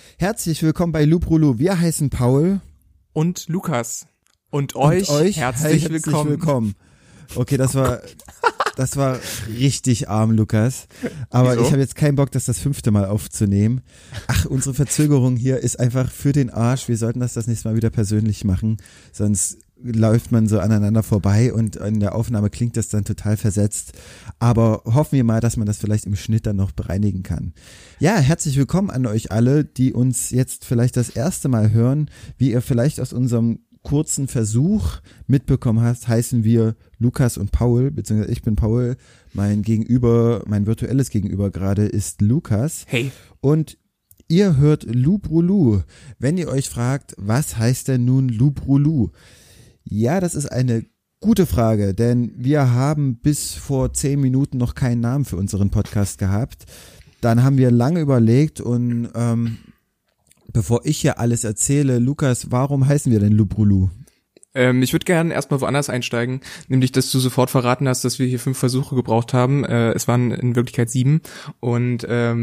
Herzlich willkommen bei Luprulu. Wir heißen Paul. Und Lukas. Und euch herzlich willkommen. Okay, das war richtig arm, Lukas. Aber Wieso? Ich habe jetzt keinen Bock, das 5. Mal aufzunehmen. Ach, unsere Verzögerung hier ist einfach für den Arsch. Wir sollten das nächste Mal wieder persönlich machen. Sonst läuft man so aneinander vorbei und in der Aufnahme klingt das dann total versetzt. Aber hoffen wir mal, dass man das vielleicht im Schnitt dann noch bereinigen kann. Ja, herzlich willkommen an euch alle, die uns jetzt vielleicht das erste Mal hören. Wie ihr vielleicht aus unserem kurzen Versuch mitbekommen hast, heißen wir Lukas und Paul, beziehungsweise ich bin Paul, mein virtuelles Gegenüber gerade ist Lukas. Hey. Und ihr hört Luprulu. Wenn ihr euch fragt, was heißt denn nun Luprulu? Ja, das ist eine gute Frage, denn wir haben bis vor 10 Minuten noch keinen Namen für unseren Podcast gehabt. Dann haben wir lange überlegt und bevor ich hier alles erzähle, Lukas, warum heißen wir denn Luprulu? Ich würde gerne erstmal woanders einsteigen, nämlich, dass du sofort verraten hast, dass wir hier 5 Versuche gebraucht haben. Es waren in Wirklichkeit 7 und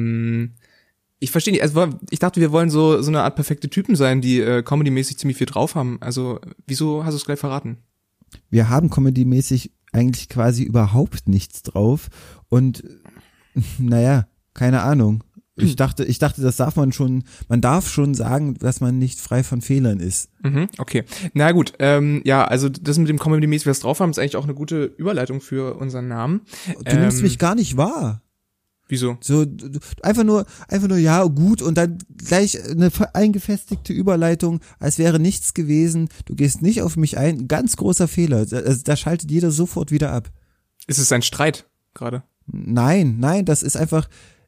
ich verstehe nicht, also ich dachte, wir wollen so eine Art perfekte Typen sein, die comedymäßig ziemlich viel drauf haben. Also wieso hast du es gleich verraten? Wir haben comedymäßig eigentlich quasi überhaupt nichts drauf und naja, keine Ahnung. Ich dachte, das darf man darf schon sagen, dass man nicht frei von Fehlern ist. Okay. Na gut, ja, also das mit dem Comedy-mäßig was drauf haben, ist eigentlich auch eine gute Überleitung für unseren Namen. Du nimmst mich gar nicht wahr. Wieso? So, einfach nur, ja, gut, und dann gleich eine eingefestigte Überleitung, als wäre nichts gewesen. Du gehst nicht auf mich ein. Ganz großer Fehler. Da schaltet jeder sofort wieder ab. Ist es ein Streit gerade? Nein, das ist einfach,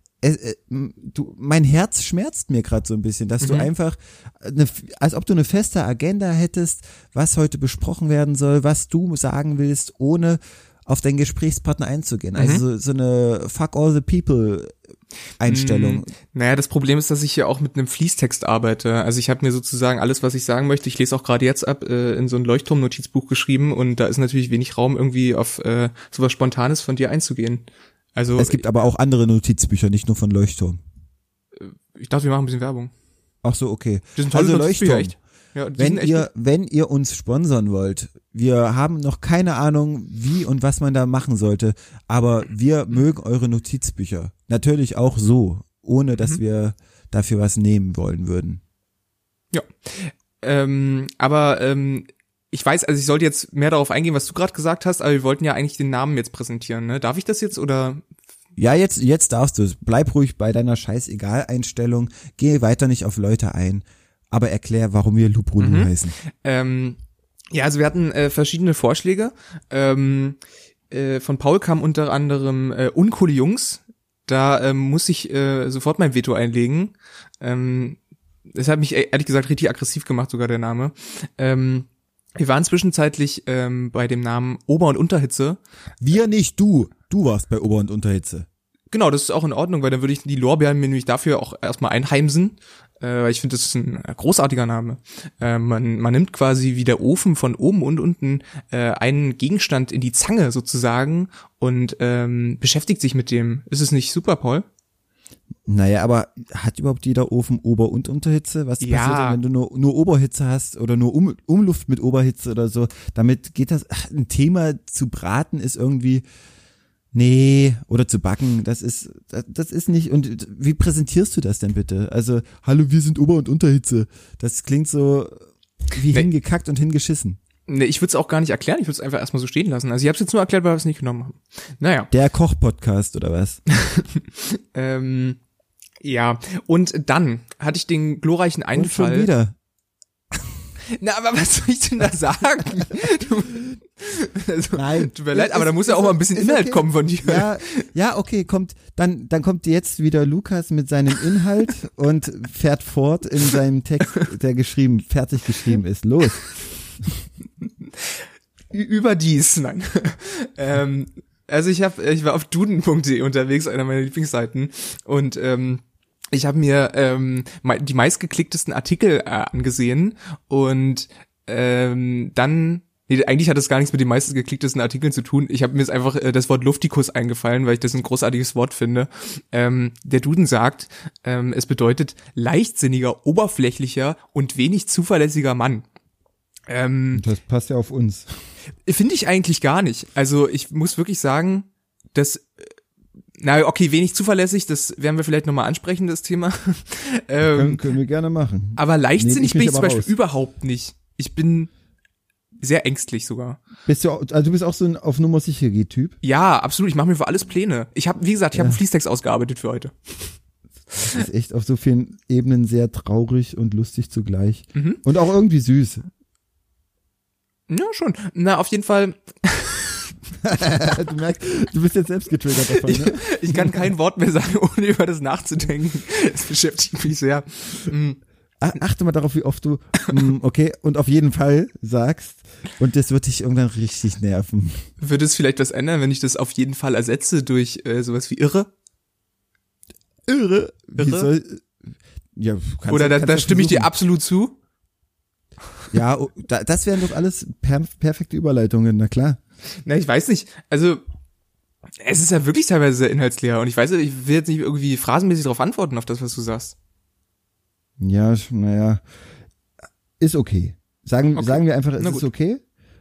mein Herz schmerzt mir gerade so ein bisschen, dass du einfach, als ob du eine feste Agenda hättest, was heute besprochen werden soll, was du sagen willst, ohne auf deinen Gesprächspartner einzugehen. Also so eine Fuck all the people Einstellung. Naja, das Problem ist, dass ich hier auch mit einem Fließtext arbeite. Also ich habe mir sozusagen alles, was ich sagen möchte, ich lese auch gerade jetzt ab, in so ein Leuchtturm-Notizbuch geschrieben und da ist natürlich wenig Raum, irgendwie auf sowas Spontanes von dir einzugehen. Also es gibt aber auch andere Notizbücher, nicht nur von Leuchtturm. Ich dachte, wir machen ein bisschen Werbung. Ach so, okay. Das sind tolle Notizbücher, echt. Ja, wenn ihr uns sponsern wollt, wir haben noch keine Ahnung, wie und was man da machen sollte, aber wir mögen eure Notizbücher. Natürlich auch so, ohne dass wir dafür was nehmen wollen würden. Ja, aber ich weiß, also ich sollte jetzt mehr darauf eingehen, was du gerade gesagt hast, aber wir wollten ja eigentlich den Namen jetzt präsentieren, ne? Darf ich das jetzt oder? Ja, jetzt darfst du es. Bleib ruhig bei deiner Scheiß-Egal-Einstellung. Geh weiter nicht auf Leute ein. Aber erklär, warum wir Luprulu heißen. Ja, also wir hatten verschiedene Vorschläge. Von Paul kam unter anderem Uncoole Jungs. Da muss ich sofort mein Veto einlegen. Das hat mich ehrlich gesagt richtig aggressiv gemacht, sogar der Name. Wir waren zwischenzeitlich bei dem Namen Ober- und Unterhitze. Wir nicht, du. Du warst bei Ober- und Unterhitze. Genau, das ist auch in Ordnung, weil dann würde ich die Lorbeeren mir nämlich dafür auch erstmal einheimsen. Weil ich finde, das ist ein großartiger Name. Man nimmt quasi wie der Ofen von oben und unten einen Gegenstand in die Zange sozusagen und beschäftigt sich mit dem. Ist es nicht super, Paul? Naja, aber hat überhaupt jeder Ofen Ober- und Unterhitze? Was passiert denn, wenn du nur Oberhitze hast oder nur Umluft mit Oberhitze oder so? Damit geht das, ein Thema zu braten ist irgendwie, nee, oder zu backen, das ist nicht, und wie präsentierst du das denn bitte? Also, hallo, wir sind Ober- und Unterhitze. Das klingt so wie hingekackt und hingeschissen. Nee, ich würde es auch gar nicht erklären, ich würde es einfach erstmal so stehen lassen. Also ich habe es jetzt nur erklärt, weil wir es nicht genommen haben. Naja. Der Koch-Podcast oder was? Ja, und dann hatte ich den glorreichen Einfall. Und schon wieder. Na, aber was soll ich denn da sagen? Nein. Tut mir leid, aber da muss ja auch mal ein bisschen Inhalt kommen von dir. Ja, okay, dann kommt jetzt wieder Lukas mit seinem Inhalt und fährt fort in seinem Text, der fertig geschrieben ist. Los. Überdies, nein. Also ich war auf duden.de unterwegs, einer meiner Lieblingsseiten, und ich habe mir die meistgeklicktesten Artikel angesehen und dann Nee, eigentlich hat das gar nichts mit den meisten geklicktesten Artikeln zu tun. Mir ist einfach das Wort Luftikus eingefallen, weil ich das ein großartiges Wort finde. Der Duden sagt, es bedeutet leichtsinniger, oberflächlicher und wenig zuverlässiger Mann. Das passt ja auf uns. Finde ich eigentlich gar nicht. Also ich muss wirklich sagen, dass, wenig zuverlässig, das werden wir vielleicht nochmal ansprechen, das Thema. Können wir gerne machen. Aber leichtsinnig bin ich zum Beispiel überhaupt nicht. Ich bin sehr ängstlich sogar. Du bist auch so ein auf Nummer sicher Typ? Ja, absolut. Ich mache mir für alles Pläne. Ich habe einen Fließtext ausgearbeitet für heute. Das ist echt auf so vielen Ebenen sehr traurig und lustig zugleich. Mhm. Und auch irgendwie süß. Ja, schon. Na, auf jeden Fall. Du merkst, du bist jetzt selbst getriggert davon, ne? Ich kann kein Wort mehr sagen, ohne über das nachzudenken. Das beschäftigt mich sehr. Achte mal darauf, wie oft du okay und auf jeden Fall sagst, und das wird dich irgendwann richtig nerven. Würde es vielleicht was ändern, wenn ich das auf jeden Fall ersetze durch sowas wie irre? Irre? Ja, oder da stimme ich dir absolut zu. Ja, das wären doch alles perfekte Überleitungen, na klar. Na, ich weiß nicht. Also, es ist ja wirklich teilweise sehr inhaltsleer und ich will jetzt nicht irgendwie phrasenmäßig darauf antworten, auf das, was du sagst. Ja, naja, ist okay. Sagen wir einfach, es ist okay.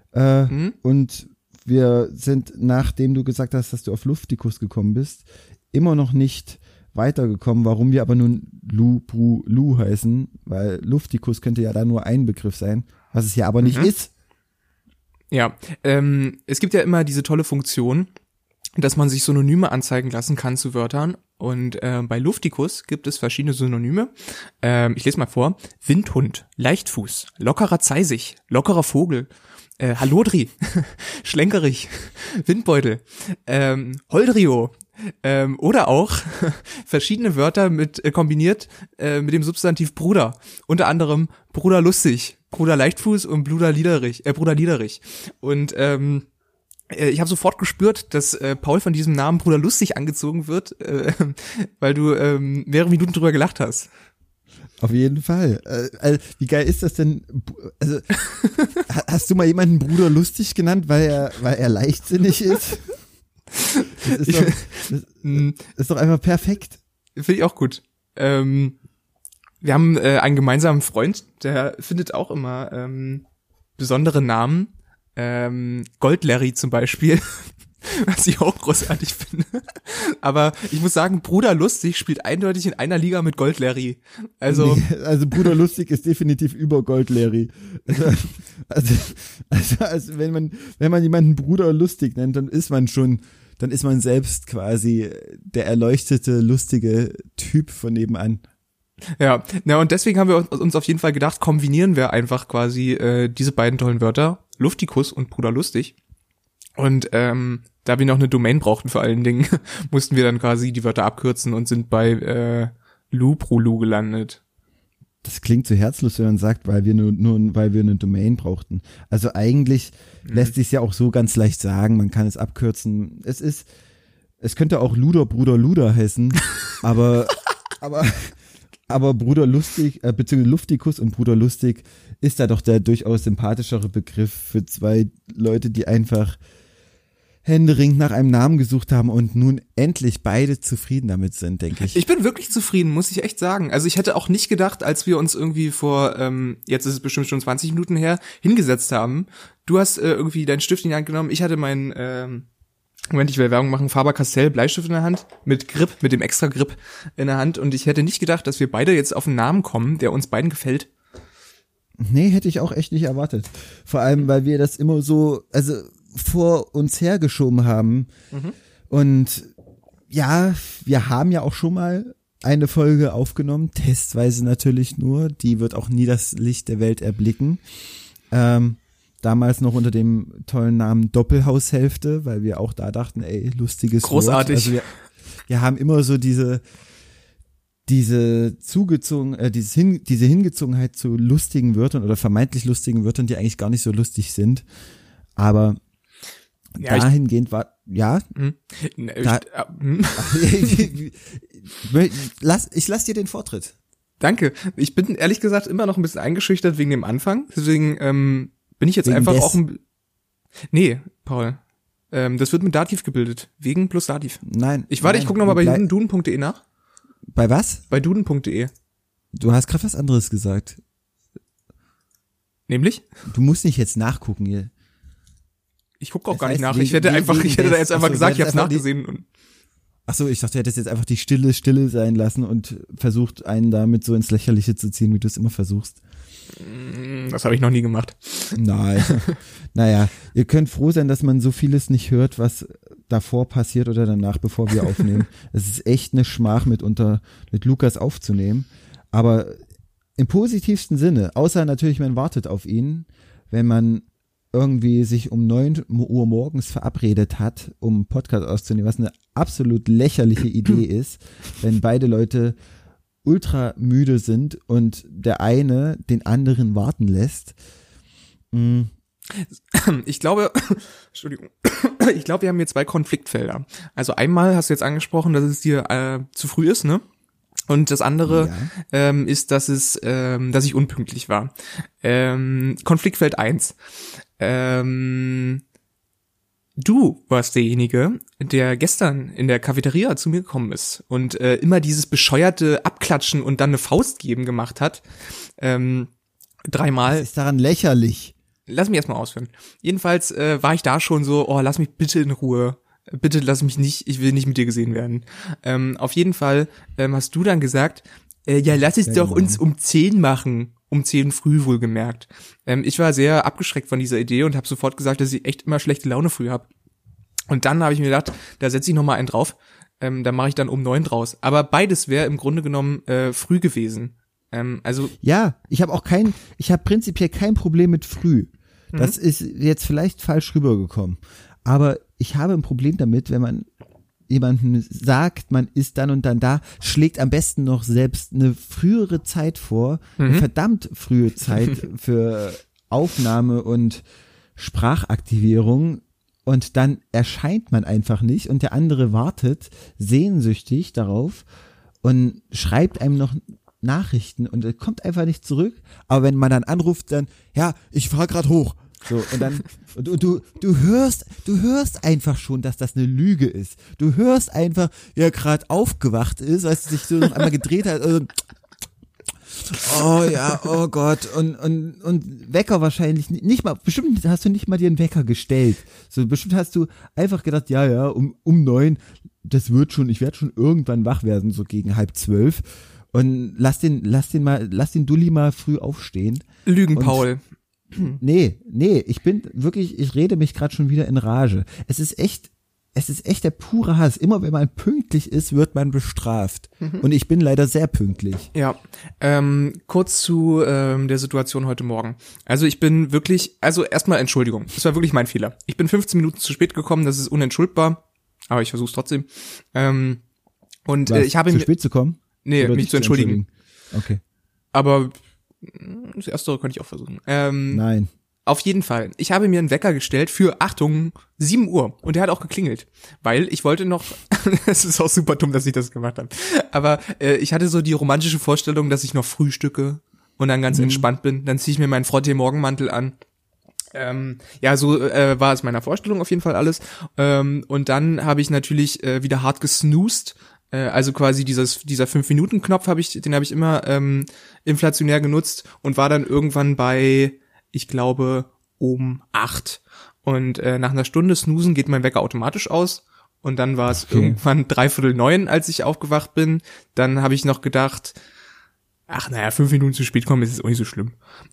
Und wir sind, nachdem du gesagt hast, dass du auf Luftikus gekommen bist, immer noch nicht weitergekommen, warum wir aber nun Lu heißen, weil Luftikus könnte ja da nur ein Begriff sein, was es ja aber nicht ist. Ja, es gibt ja immer diese tolle Funktion, dass man sich Synonyme anzeigen lassen kann zu Wörtern. Und bei Luftikus gibt es verschiedene Synonyme. Ich lese mal vor. Windhund, Leichtfuß, lockerer Zeisig, lockerer Vogel, Hallodri, schlenkerig, Windbeutel, Holdrio, oder auch verschiedene Wörter kombiniert mit dem Substantiv Bruder. Unter anderem Bruder lustig, Bruder Leichtfuß und Bruder Liederich. Und ich habe sofort gespürt, dass Paul von diesem Namen Bruder lustig angezogen wird, weil du mehrere Minuten drüber gelacht hast. Auf jeden Fall. Wie geil ist das denn? Also, hast du mal jemanden Bruder lustig genannt, weil er leichtsinnig ist? Das ist doch einfach perfekt. Finde ich auch gut. Wir haben einen gemeinsamen Freund, der findet auch immer besondere Namen. Gold-Larry zum Beispiel, was ich auch großartig finde. Aber ich muss sagen, Bruder Lustig spielt eindeutig in einer Liga mit Gold-Larry. Also Bruder Lustig ist definitiv über Gold-Larry. Also wenn man jemanden Bruder Lustig nennt, dann ist man selbst quasi der erleuchtete, lustige Typ von nebenan. Ja, und deswegen haben wir uns auf jeden Fall gedacht, kombinieren wir einfach quasi diese beiden tollen Wörter, Luftikus und Bruder Lustig. Und da wir noch eine Domain brauchten vor allen Dingen, mussten wir dann quasi die Wörter abkürzen und sind bei Lu gelandet. Das klingt so herzlos, wenn man sagt, weil wir eine Domain brauchten. Also eigentlich lässt sich ja auch so ganz leicht sagen, man kann es abkürzen. Es könnte auch Bruder Luder heißen, aber Bruder Lustig, beziehungsweise Luftikus und Bruder Lustig ist da doch der durchaus sympathischere Begriff für zwei Leute, die einfach händeringend nach einem Namen gesucht haben und nun endlich beide zufrieden damit sind, denke ich. Ich bin wirklich zufrieden, muss ich echt sagen. Also ich hätte auch nicht gedacht, als wir uns irgendwie vor, jetzt ist es bestimmt schon 20 Minuten her, hingesetzt haben. Du hast irgendwie deinen Stift in die Hand genommen, ich hatte meinen Moment, ich will Werbung machen, Faber-Castell Bleistift in der Hand, mit dem extra Grip in der Hand, und ich hätte nicht gedacht, dass wir beide jetzt auf einen Namen kommen, der uns beiden gefällt. Nee, hätte ich auch echt nicht erwartet. Vor allem, weil wir das immer so, vor uns hergeschoben haben. Und ja, wir haben ja auch schon mal eine Folge aufgenommen, testweise natürlich nur, die wird auch nie das Licht der Welt erblicken. Damals noch unter dem tollen Namen Doppelhaushälfte, weil wir auch da dachten, ey, lustiges großartig. Wort. Also wir haben immer so diese Hingezogenheit zu lustigen Wörtern oder vermeintlich lustigen Wörtern, die eigentlich gar nicht so lustig sind. Aber ja, dahingehend war, ja. Ich lass dir den Vortritt. Danke. Ich bin ehrlich gesagt immer noch ein bisschen eingeschüchtert wegen dem Anfang. Deswegen bin ich jetzt einfach auch Nee, Paul. Das wird mit Dativ gebildet. Wegen plus Dativ. Nein. Ich gucke nochmal bei duden.de nach. Bei was? Bei duden.de. Du hast gerade was anderes gesagt. Nämlich? Du musst nicht jetzt nachgucken hier. Ich gucke auch gar nicht nach. Ich hätte da jetzt einfach gesagt, ich habe es nachgesehen. Ach so, ich dachte, du hättest jetzt einfach die Stille sein lassen und versucht, einen damit so ins Lächerliche zu ziehen, wie du es immer versuchst. Das habe ich noch nie gemacht. Nein. Naja, ihr könnt froh sein, dass man so vieles nicht hört, was davor passiert oder danach, bevor wir aufnehmen. Es ist echt eine Schmach mitunter, mit Lukas aufzunehmen. Aber im positivsten Sinne, außer natürlich, man wartet auf ihn, wenn man irgendwie sich um 9 Uhr morgens verabredet hat, um einen Podcast auszunehmen, was eine absolut lächerliche Idee ist, wenn beide Leute ultra müde sind und der eine den anderen warten lässt. Ich glaube, Entschuldigung, wir haben hier 2 Konfliktfelder. Also einmal hast du jetzt angesprochen, dass es dir zu früh ist, ne? Und das andere ist, dass ich unpünktlich war. Konfliktfeld 1. Du warst derjenige, der gestern in der Cafeteria zu mir gekommen ist und immer dieses bescheuerte Abklatschen und dann eine Faust geben gemacht hat. 3-mal. Das ist daran lächerlich. Lass mich erstmal ausführen. Jedenfalls war ich da schon so, lass mich bitte in Ruhe. Bitte lass mich nicht, ich will nicht mit dir gesehen werden. Auf jeden Fall hast du dann gesagt, lass es doch uns um 10 machen. Um 10 früh wohlgemerkt. Ich war sehr abgeschreckt von dieser Idee und habe sofort gesagt, dass ich echt immer schlechte Laune früh habe. Und dann habe ich mir gedacht, da setze ich nochmal einen drauf, da mache ich dann um 9 draus. Aber beides wäre im Grunde genommen früh gewesen. Ja, ich habe prinzipiell kein Problem mit früh. Das ist jetzt vielleicht falsch rübergekommen. Aber ich habe ein Problem damit, wenn man jemandem sagt, man ist dann und dann da, schlägt am besten noch selbst eine frühere Zeit vor, eine verdammt frühe Zeit für Aufnahme und Sprachaktivierung, und dann erscheint man einfach nicht und der andere wartet sehnsüchtig darauf und schreibt einem noch Nachrichten und er kommt einfach nicht zurück, aber wenn man dann anruft, dann, ja, ich fahr grad hoch. So, und dann, und du hörst einfach schon, dass das eine Lüge ist. Du hörst einfach, wie er gerade aufgewacht ist, als er sich so noch einmal gedreht hat. Oh ja, oh Gott. Und Wecker wahrscheinlich nicht mal, bestimmt hast du nicht mal dir einen Wecker gestellt. So, bestimmt hast du einfach gedacht, ja, um 9, das wird schon, ich werde schon irgendwann wach werden, so gegen 11:30. Und lass den Dulli mal früh aufstehen. Lügen, Paul. Nee, ich rede mich gerade schon wieder in Rage. Es ist echt der pure Hass. Immer wenn man pünktlich ist, wird man bestraft. Und ich bin leider sehr pünktlich. Ja, kurz zu der Situation heute Morgen. Also ich bin wirklich, erstmal Entschuldigung, das war wirklich mein Fehler. Ich bin 15 Minuten zu spät gekommen, das ist unentschuldbar, aber ich versuch's trotzdem. Ich habe zu spät zu kommen? Nee, mich zu entschuldigen. Okay. Aber das Erste könnte ich auch versuchen. Nein. Auf jeden Fall. Ich habe mir einen Wecker gestellt für, Achtung, 7 Uhr. Und der hat auch geklingelt. Weil ich wollte noch, es ist auch super dumm, dass ich das gemacht habe. Aber ich hatte so die romantische Vorstellung, dass ich noch frühstücke und dann ganz entspannt bin. Dann ziehe ich mir meinen Frottee-Morgenmantel an. So war es meiner Vorstellung auf jeden Fall alles. Und dann habe ich natürlich wieder hart gesnoost. Also quasi dieser 5-Minuten-Knopf den habe ich immer inflationär genutzt und war dann irgendwann bei, ich glaube, um 8. Und nach einer Stunde Snoosen geht mein Wecker automatisch aus. Und dann war es irgendwann 8:45, als ich aufgewacht bin. Dann habe ich noch gedacht, 5 Minuten zu spät kommen, ist es auch nicht so schlimm.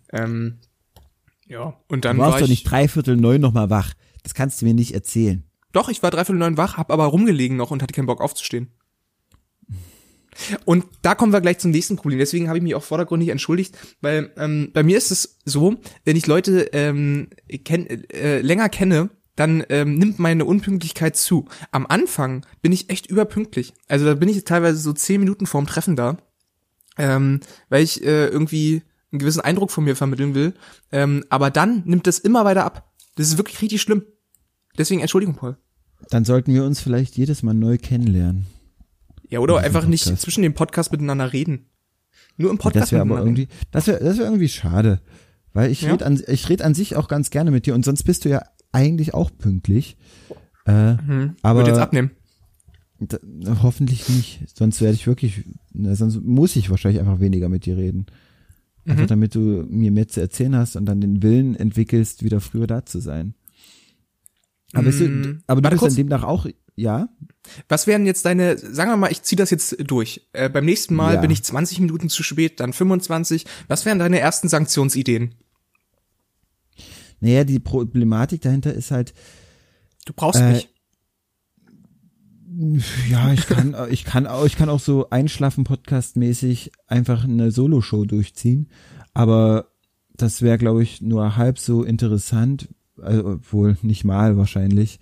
Und dann du warst doch nicht 8:45 nochmal wach. Das kannst du mir nicht erzählen. Doch, ich war 8:45 wach, hab aber rumgelegen noch und hatte keinen Bock aufzustehen. Und da kommen wir gleich zum nächsten Problem. Deswegen habe ich mich auch vordergründig entschuldigt, weil bei mir ist es so, wenn ich Leute länger kenne, dann nimmt meine Unpünktlichkeit zu. Am Anfang bin ich echt überpünktlich. Also da bin ich teilweise so 10 Minuten vorm Treffen da, weil ich irgendwie einen gewissen Eindruck von mir vermitteln will. Aber dann nimmt das immer weiter ab. Das ist wirklich richtig schlimm. Deswegen Entschuldigung, Paul. Dann sollten wir uns vielleicht jedes Mal neu kennenlernen. Ja, oder einfach nicht zwischen dem Podcast miteinander reden. Nur im Podcast miteinander. Das wäre irgendwie schade. Weil ich red an sich auch ganz gerne mit dir und sonst bist du ja eigentlich auch pünktlich. Aber Wird jetzt abnehmen. Hoffentlich nicht, sonst sonst muss ich wahrscheinlich einfach weniger mit dir reden. Einfach damit du mir mehr zu erzählen hast und dann den Willen entwickelst, wieder früher da zu sein. Aber du bist dann demnach auch, ja? Was wären jetzt deine, sagen wir mal, ich ziehe das jetzt durch. Beim nächsten Mal bin ich 20 Minuten zu spät, dann 25. Was wären deine ersten Sanktionsideen? Naja, die Problematik dahinter ist halt, du brauchst mich. Ja, ich kann auch so Einschlafen-Podcast-mäßig einfach eine Solo-Show durchziehen, aber das wäre, glaube ich, nur halb so interessant, wohl nicht mal wahrscheinlich.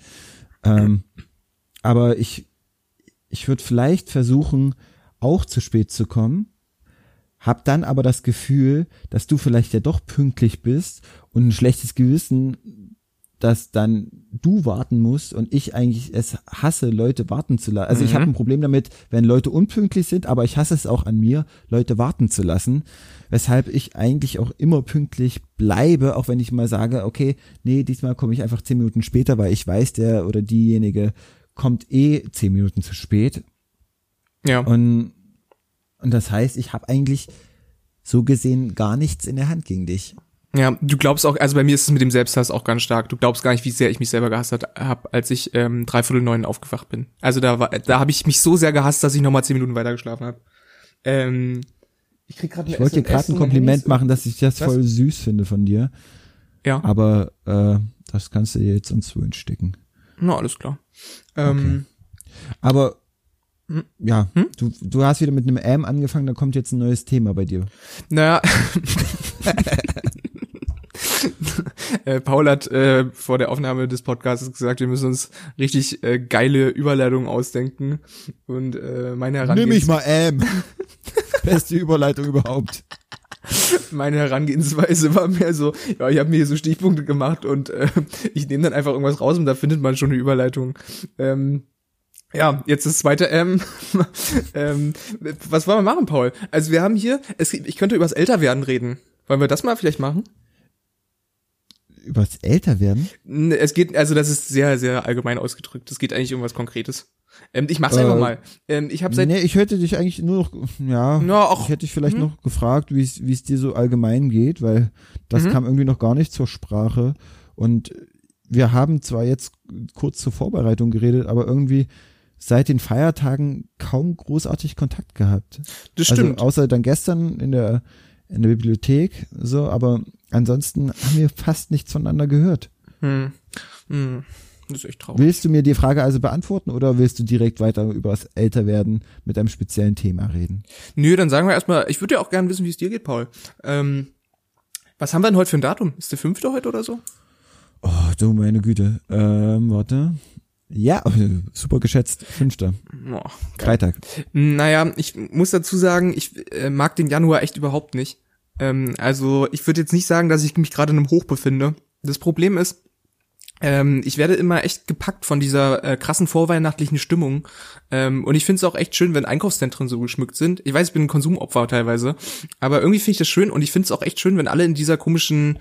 Aber ich würde vielleicht versuchen, auch zu spät zu kommen, hab dann aber das Gefühl, dass du vielleicht ja doch pünktlich bist und ein schlechtes Gewissen, dass dann du warten musst und ich eigentlich es hasse, Leute warten zu lassen. Also ich habe ein Problem damit, wenn Leute unpünktlich sind, aber ich hasse es auch an mir, Leute warten zu lassen, weshalb ich eigentlich auch immer pünktlich bleibe, auch wenn ich mal sage, okay, nee, diesmal komme ich einfach 10 Minuten später, weil ich weiß, der oder diejenige kommt 10 Minuten zu spät. Ja. Und das heißt, ich habe eigentlich so gesehen gar nichts in der Hand gegen dich. Ja, du glaubst auch, also bei mir ist es mit dem Selbsthass auch ganz stark. Du glaubst gar nicht, wie sehr ich mich selber gehasst habe, als ich 8:45 aufgewacht bin. Also da habe ich mich so sehr gehasst, dass ich nochmal 10 Minuten weiter geschlafen habe. Ich wollte dir gerade ein Kompliment machen, dass ich das voll süß finde von dir. Ja. Aber das kannst du dir jetzt uns so entstecken. Na, alles klar. Okay. Aber ja, du hast wieder mit einem angefangen, da kommt jetzt ein neues Thema bei dir. Naja. Paul hat vor der Aufnahme des Podcasts gesagt, wir müssen uns richtig geile Überleitungen ausdenken. Und meine Herangehensweise... Nimm mich mal Beste Überleitung überhaupt. Meine Herangehensweise war mehr so, ja, ich habe mir hier so Stichpunkte gemacht und ich nehme dann einfach irgendwas raus und da findet man schon eine Überleitung. Ja, jetzt das zweite was wollen wir machen, Paul? Also wir haben hier, ich könnte übers Älterwerden reden. Wollen wir das mal vielleicht machen? Übers Älterwerden? Es geht, also das ist sehr, sehr allgemein ausgedrückt. Es geht eigentlich um was Konkretes. Ich mach's einfach mal. Ich hätte dich eigentlich nur noch, ich hätte dich vielleicht noch gefragt, wie es dir so allgemein geht, weil das kam irgendwie noch gar nicht zur Sprache. Und wir haben zwar jetzt kurz zur Vorbereitung geredet, aber irgendwie seit den Feiertagen kaum großartig Kontakt gehabt. Das stimmt. Also außer dann gestern in der Bibliothek, so, aber ansonsten haben wir fast nichts voneinander gehört. Das ist echt traurig. Willst du mir die Frage also beantworten oder willst du direkt weiter über das Älterwerden mit einem speziellen Thema reden? Nö, dann sagen wir erstmal, ich würde ja auch gerne wissen, wie es dir geht, Paul. Was haben wir denn heute für ein Datum? Ist der 5. heute oder so? Oh, du meine Güte. Warte. Ja, super geschätzt. 5. Freitag. Naja, ich muss dazu sagen, ich mag den Januar echt überhaupt nicht. Also ich würde jetzt nicht sagen, dass ich mich gerade in einem Hoch befinde. Das Problem ist, ich werde immer echt gepackt von dieser krassen vorweihnachtlichen Stimmung. Und ich finde es auch echt schön, wenn Einkaufszentren so geschmückt sind. Ich weiß, ich bin ein Konsumopfer teilweise. Aber irgendwie finde ich das schön und ich finde es auch echt schön, wenn alle in dieser komischen,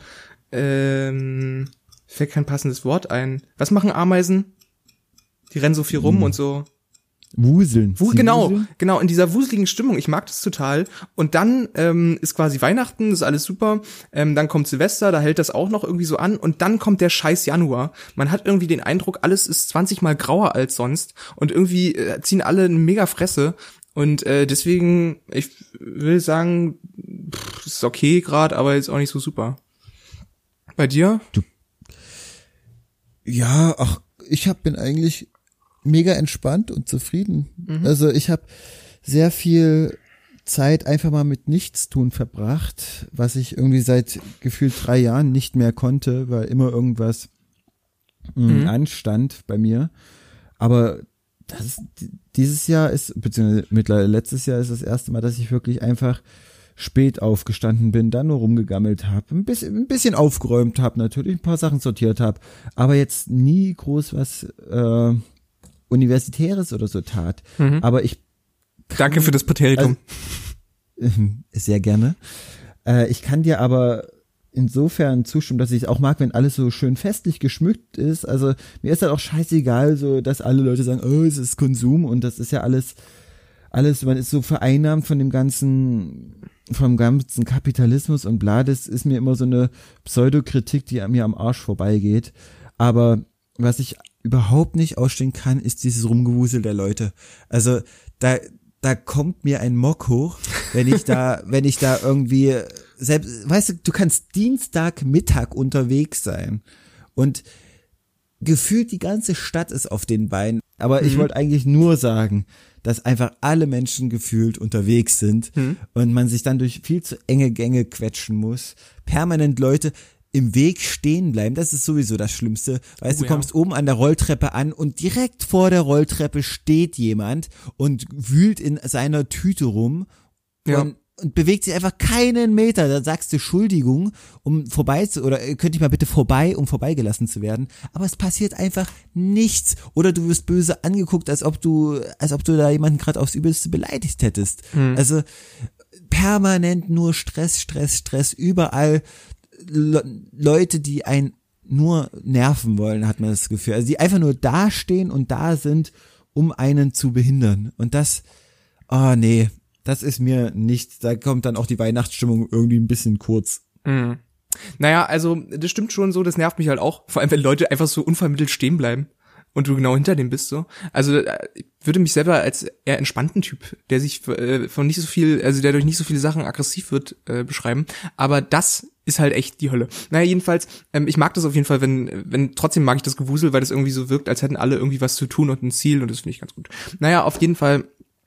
fällt kein passendes Wort ein. Was machen Ameisen? Die rennen so viel rum und so. Wuseln. Genau, in dieser wuseligen Stimmung. Ich mag das total. Und dann ist quasi Weihnachten, ist alles super. Dann kommt Silvester, da hält das auch noch irgendwie so an. Und dann kommt der scheiß Januar. Man hat irgendwie den Eindruck, alles ist 20 mal grauer als sonst. Und irgendwie ziehen alle eine mega Fresse. Und deswegen, ich will sagen, ist okay gerade, aber ist auch nicht so super. Bei dir? Ich bin eigentlich mega entspannt und zufrieden. Also ich habe sehr viel Zeit einfach mal mit Nichtstun verbracht, was ich irgendwie seit gefühlt 3 Jahren nicht mehr konnte, weil immer irgendwas anstand bei mir. Aber dieses Jahr beziehungsweise mittlerweile letztes Jahr ist das erste Mal, dass ich wirklich einfach spät aufgestanden bin, dann nur rumgegammelt habe, ein bisschen aufgeräumt habe, natürlich ein paar Sachen sortiert habe, aber jetzt nie groß was Universitäres oder so tat. Aber Danke für das Präteritum. Sehr gerne. Ich kann dir aber insofern zustimmen, dass ich es auch mag, wenn alles so schön festlich geschmückt ist. Also mir ist halt auch scheißegal, so dass alle Leute sagen, oh, es ist Konsum und das ist ja alles, man ist so vereinnahmt vom ganzen Kapitalismus und bla. Das ist mir immer so eine Pseudokritik, die mir am Arsch vorbeigeht. Aber was ich überhaupt nicht ausstehen kann, ist dieses Rumgewusel der Leute. Also da kommt mir ein Mock hoch, wenn ich da irgendwie selbst, weißt du kannst Dienstagmittag unterwegs sein und gefühlt die ganze Stadt ist auf den Beinen. Aber ich wollte eigentlich nur sagen, dass einfach alle Menschen gefühlt unterwegs sind und man sich dann durch viel zu enge Gänge quetschen muss. Permanent Leute im Weg stehen bleiben, das ist sowieso das Schlimmste. Weißt du, kommst oben an der Rolltreppe an und direkt vor der Rolltreppe steht jemand und wühlt in seiner Tüte rum und bewegt sich einfach keinen Meter. Da sagst du Entschuldigung, um könnte ich mal bitte vorbei, um vorbeigelassen zu werden. Aber es passiert einfach nichts. Oder du wirst böse angeguckt, als ob du da jemanden gerade aufs Übelste beleidigt hättest. Also permanent nur Stress, überall Leute, die einen nur nerven wollen, hat man das Gefühl. Also die einfach nur dastehen und da sind, um einen zu behindern. Und das ist mir nichts. Da kommt dann auch die Weihnachtsstimmung irgendwie ein bisschen kurz. Naja, also das stimmt schon so, das nervt mich halt auch. Vor allem, wenn Leute einfach so unvermittelt stehen bleiben und du genau hinter dem bist so. Also ich würde mich selber als eher entspannten Typ, der sich von nicht so viel, also der durch nicht so viele Sachen aggressiv wird, beschreiben. Aber das ist halt echt die Hölle. Naja, jedenfalls, ich mag das auf jeden Fall, wenn trotzdem mag ich das Gewusel, weil das irgendwie so wirkt, als hätten alle irgendwie was zu tun und ein Ziel und das finde ich ganz gut. Naja, auf jeden Fall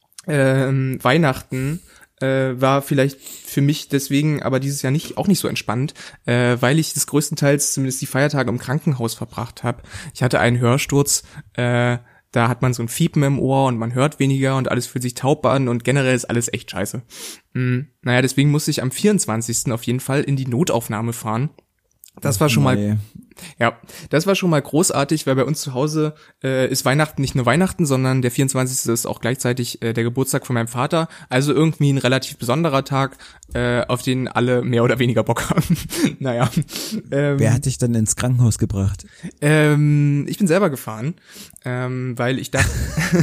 Weihnachten war vielleicht für mich deswegen aber dieses Jahr auch nicht so entspannt, weil ich das größtenteils zumindest die Feiertage im Krankenhaus verbracht habe. Ich hatte einen Hörsturz, da hat man so ein Fiepen im Ohr und man hört weniger und alles fühlt sich taub an und generell ist alles echt scheiße. Naja, deswegen musste ich am 24. auf jeden Fall in die Notaufnahme fahren. Das war schon mal, das war schon mal großartig, weil bei uns zu Hause ist Weihnachten nicht nur Weihnachten, sondern der 24. ist auch gleichzeitig der Geburtstag von meinem Vater. Also irgendwie ein relativ besonderer Tag, auf den alle mehr oder weniger Bock haben. Naja. Wer hat dich dann ins Krankenhaus gebracht? Ich bin selber gefahren, weil ich dachte,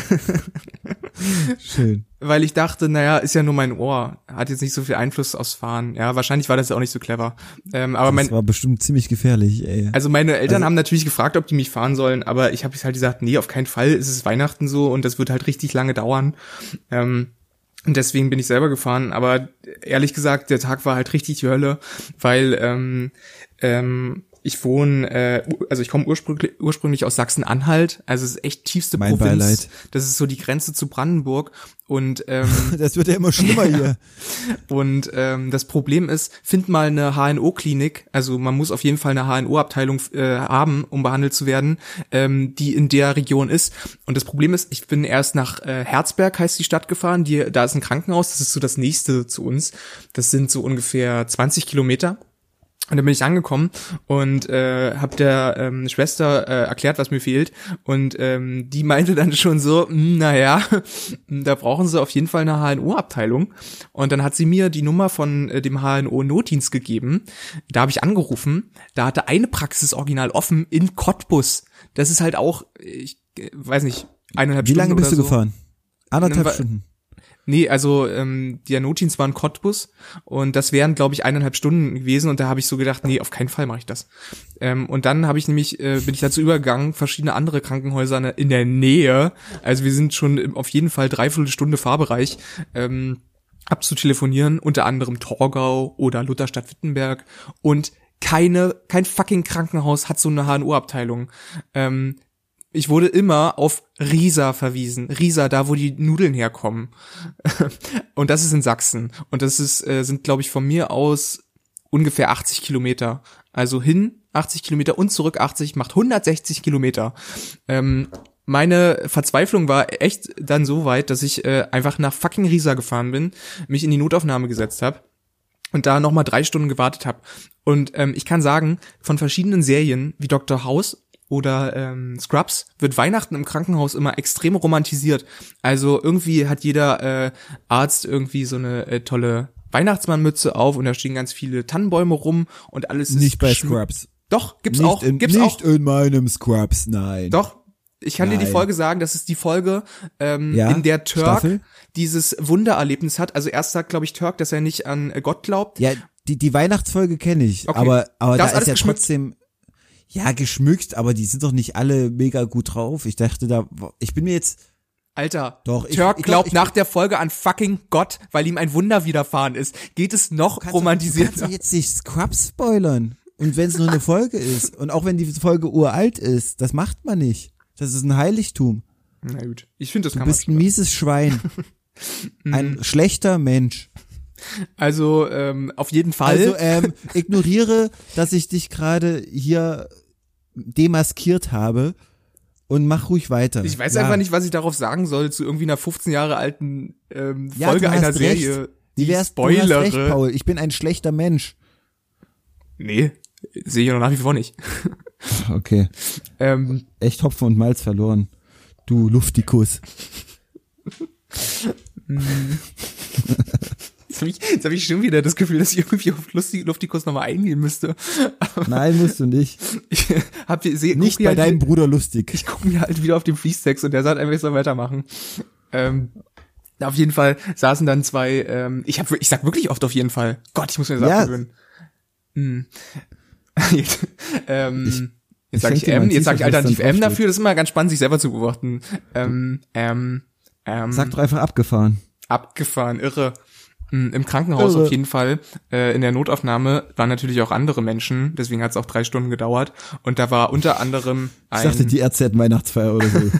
schön. Weil ich dachte, naja, ist ja nur mein Ohr, hat jetzt nicht so viel Einfluss aufs Fahren. Ja, wahrscheinlich war das ja auch nicht so clever. Aber das war bestimmt ziemlich gefährlich, ey. Also meine Eltern haben natürlich gefragt, ob die mich fahren sollen, aber ich habe halt gesagt, nee, auf keinen Fall, es ist Weihnachten so und das wird halt richtig lange dauern. Und deswegen bin ich selber gefahren, aber ehrlich gesagt, der Tag war halt richtig die Hölle, weil ich komme ursprünglich aus Sachsen-Anhalt, also es ist echt tiefste mein Provinz. Beileid. Das ist so die Grenze zu Brandenburg und das wird ja immer schlimmer hier. Und das Problem ist, find mal eine HNO-Klinik, also man muss auf jeden Fall eine HNO-Abteilung haben, um behandelt zu werden, die in der Region ist. Und das Problem ist, ich bin erst nach Herzberg, heißt die Stadt, gefahren, da ist ein Krankenhaus, das ist so das nächste zu uns. Das sind so ungefähr 20 Kilometer. Und dann bin ich angekommen und habe der Schwester erklärt, was mir fehlt. Und die meinte dann schon so, naja, da brauchen sie auf jeden Fall eine HNO-Abteilung. Und dann hat sie mir die Nummer von dem HNO-Notdienst gegeben. Da habe ich angerufen. Da hatte eine Praxis original offen in Cottbus. Das ist halt auch, ich weiß nicht, 1,5 Stunden. Wie lange bist oder du so. gefahren? 1,5 Stunden. Nee, also der Notdienst war in Cottbus und das wären, glaube ich, 1,5 Stunden gewesen und da habe ich so gedacht, nee, auf keinen Fall mache ich das. Und dann habe ich nämlich, bin ich dazu übergegangen, verschiedene andere Krankenhäuser in der Nähe, also wir sind schon auf jeden Fall 3/4 Stunde Fahrbereich, abzutelefonieren, unter anderem Torgau oder Lutherstadt-Wittenberg und kein fucking Krankenhaus hat so eine HNO-Abteilung. Ich wurde immer auf Riesa verwiesen. Riesa, da wo die Nudeln herkommen. Und das ist in Sachsen. Und das sind, glaube ich, von mir aus ungefähr 80 Kilometer. Also hin 80 Kilometer und zurück 80, macht 160 Kilometer. Meine Verzweiflung war echt dann so weit, dass ich einfach nach fucking Riesa gefahren bin, mich in die Notaufnahme gesetzt habe und da nochmal 3 Stunden gewartet habe. Und ich kann sagen, von verschiedenen Serien wie Dr. House oder Scrubs wird Weihnachten im Krankenhaus immer extrem romantisiert. Also irgendwie hat jeder Arzt irgendwie so eine tolle Weihnachtsmannmütze auf und da stehen ganz viele Tannenbäume rum und alles ist Nicht bei Scrubs. Doch, gibt's Nicht auch. nicht in meinem Scrubs, nein. Doch, ich kann dir die Nein. Folge sagen, das ist die Folge, Ja? in der Turk Staffel? dieses Wundererlebnis hat. Also erst sagt, glaube ich, Turk, dass er nicht an Gott glaubt. Ja, die Weihnachtsfolge kenne ich, Okay. aber Da da ist ist alles ja geschmückt? trotzdem, ja, geschmückt, aber die sind doch nicht alle mega gut drauf. Ich dachte ich bin mir jetzt, Alter, Doch, ich Turk glaub, glaubt nach der Folge an fucking Gott, weil ihm ein Wunder widerfahren ist. Geht es noch du kannst romantisierter? doch jetzt nicht Scrubs spoilern. Und wenn es nur eine Folge ist und auch wenn die Folge uralt ist, das macht man nicht. Das ist ein Heiligtum. Na gut, ich finde, das Du kann man bist ein mieses Schwein. Ein schlechter Mensch. Also, auf jeden Fall. Also ignoriere, dass ich dich gerade hier demaskiert habe und mach ruhig weiter. Ich weiß Ja. einfach nicht, was ich darauf sagen soll zu irgendwie einer 15 Jahre alten Ja, Folge du hast einer recht. Serie. Wie Die wär's, du hast recht, spoilere. Paul. Ich bin ein schlechter Mensch. Nee, sehe ich noch nach wie vor nicht. Okay. Ähm, Echt Hopfen und Malz verloren. Du Luftikus. jetzt hab ich schon wieder das Gefühl, dass ich irgendwie auf Luftikus nochmal eingehen müsste. Nein, musst du nicht. Ich Nicht bei deinem Bruder lustig. Ich gucke mir halt wieder auf den Fließtext und der sagt einfach, ich soll weitermachen. Auf jeden Fall saßen dann zwei, ich sag wirklich oft auf jeden Fall. Gott, ich muss mir das Ja. abgewöhnen. Jetzt ich sage ich schenke dir M, mal jetzt sage ich T-Shirt, alternativ was dann M draufsteht. dafür, das ist immer ganz spannend, sich selber zu beobachten. Sag doch einfach abgefahren. Abgefahren, irre. Im Krankenhaus Irre. auf jeden Fall. In der Notaufnahme waren natürlich auch andere Menschen, deswegen hat es auch 3 Stunden gedauert. Und da war unter anderem Ich dachte, die Ärzte hätten Weihnachtsfeier oder so.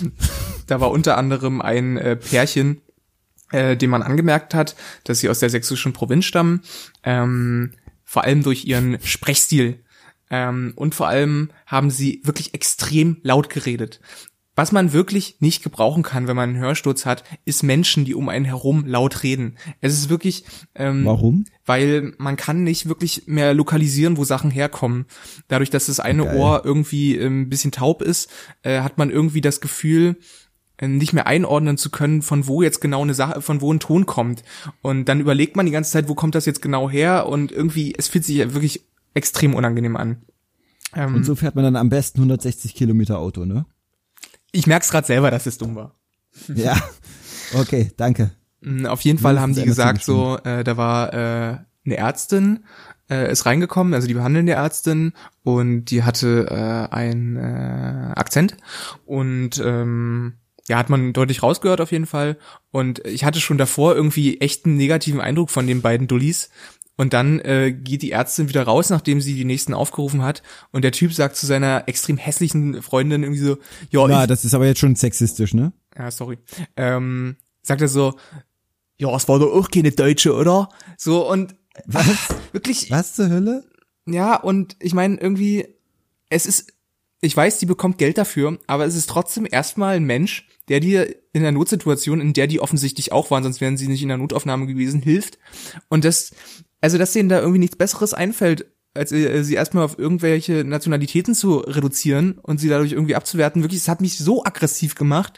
ein Pärchen, dem man angemerkt hat, dass sie aus der sächsischen Provinz stammen, vor allem durch ihren Sprechstil. Und vor allem haben sie wirklich extrem laut geredet. Was man wirklich nicht gebrauchen kann, wenn man einen Hörsturz hat, ist Menschen, die um einen herum laut reden. Es ist wirklich, Warum? weil man kann nicht wirklich mehr lokalisieren, wo Sachen herkommen. Dadurch, dass das eine Geil. Ohr irgendwie ein bisschen taub ist, hat man irgendwie das Gefühl, nicht mehr einordnen zu können, von wo jetzt genau eine Sache, von wo ein Ton kommt. Und dann überlegt man die ganze Zeit, wo kommt das jetzt genau her? Und irgendwie, es fühlt sich ja wirklich extrem unangenehm an. Und so fährt man dann am besten 160 Kilometer Auto, ne? Ich merk's gerade selber, dass es dumm war. Ja. Okay, danke. Auf jeden Fall haben die Mindestens einmal gesagt, so, da war eine Ärztin, ist reingekommen, also die behandelnde Ärztin, und die hatte einen Akzent und ja, hat man deutlich rausgehört auf jeden Fall. Und ich hatte schon davor irgendwie echt einen negativen Eindruck von den beiden Dullis. Und dann geht die Ärztin wieder raus, nachdem sie die nächsten aufgerufen hat. Und der Typ sagt zu seiner extrem hässlichen Freundin irgendwie so, ja, Na, das ist aber jetzt schon sexistisch, ne? ja, sorry. Sagt er so, ja, es war doch auch keine Deutsche, oder? So, und Was? wirklich, Was zur Hölle? ja, und ich meine, irgendwie, ich weiß, die bekommt Geld dafür, aber es ist trotzdem erstmal ein Mensch, der dir in der Notsituation, in der die offensichtlich auch waren, sonst wären sie nicht in der Notaufnahme gewesen, hilft. Und dass denen da irgendwie nichts Besseres einfällt, als sie erstmal auf irgendwelche Nationalitäten zu reduzieren und sie dadurch irgendwie abzuwerten. Wirklich, es hat mich so aggressiv gemacht.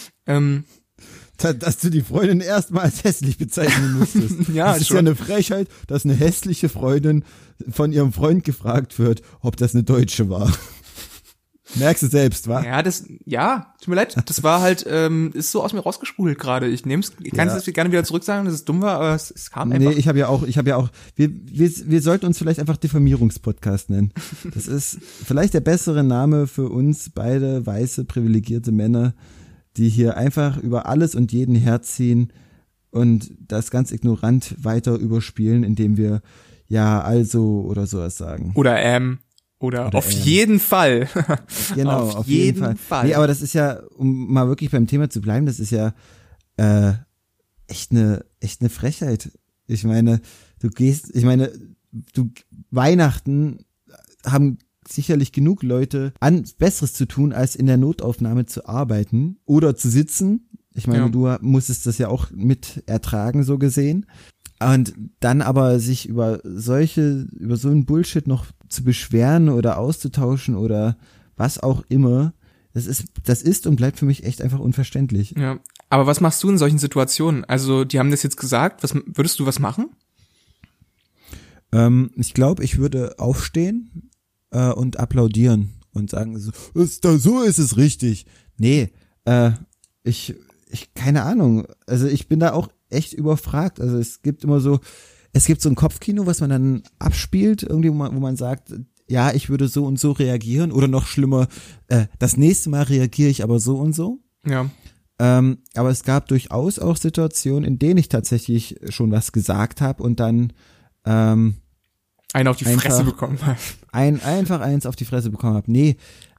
Dass du die Freundin erstmal als hässlich bezeichnen musstest. Ja, das ist schon. ja eine Frechheit, dass eine hässliche Freundin von ihrem Freund gefragt wird, ob das eine Deutsche war. Merkst du selbst, wa? Ja, tut mir leid, das war halt, ist so aus mir rausgespult gerade. Ich kann es gerne wieder zurück sagen, dass es dumm war, aber es kam einfach. Nee, ich habe ja auch, wir sollten uns vielleicht einfach Diffamierungspodcast nennen. Das ist vielleicht der bessere Name für uns beide weiße, privilegierte Männer, die hier einfach über alles und jeden herziehen und das ganz ignorant weiter überspielen, indem wir ja, also oder sowas sagen. Oder auf jeden Fall. Genau, auf jeden Fall. Nee, aber das ist ja, um mal wirklich beim Thema zu bleiben, das ist ja echt eine Frechheit. Ich meine, Weihnachten haben sicherlich genug Leute Besseres zu tun, als in der Notaufnahme zu arbeiten oder zu sitzen. Ich meine, Ja. du musstest das ja auch mit ertragen, so gesehen. Und dann aber sich über so einen Bullshit noch zu beschweren oder auszutauschen oder was auch immer, das ist und bleibt für mich echt einfach unverständlich. Ja, aber was machst du in solchen Situationen? Also, die haben das jetzt gesagt, würdest du was machen? Ich glaube, ich würde aufstehen und applaudieren und sagen so ist es richtig. Nee, ich keine Ahnung. Also ich bin da auch echt überfragt. Also es gibt so ein Kopfkino, was man dann abspielt, irgendwie, wo man sagt, ja, ich würde so und so reagieren oder noch schlimmer, das nächste Mal reagiere ich aber so und so. Ja. Aber es gab durchaus auch Situationen, in denen ich tatsächlich schon was gesagt habe und dann einen auf die Fresse bekommen habe. Einfach eins auf die Fresse bekommen habe. Nee,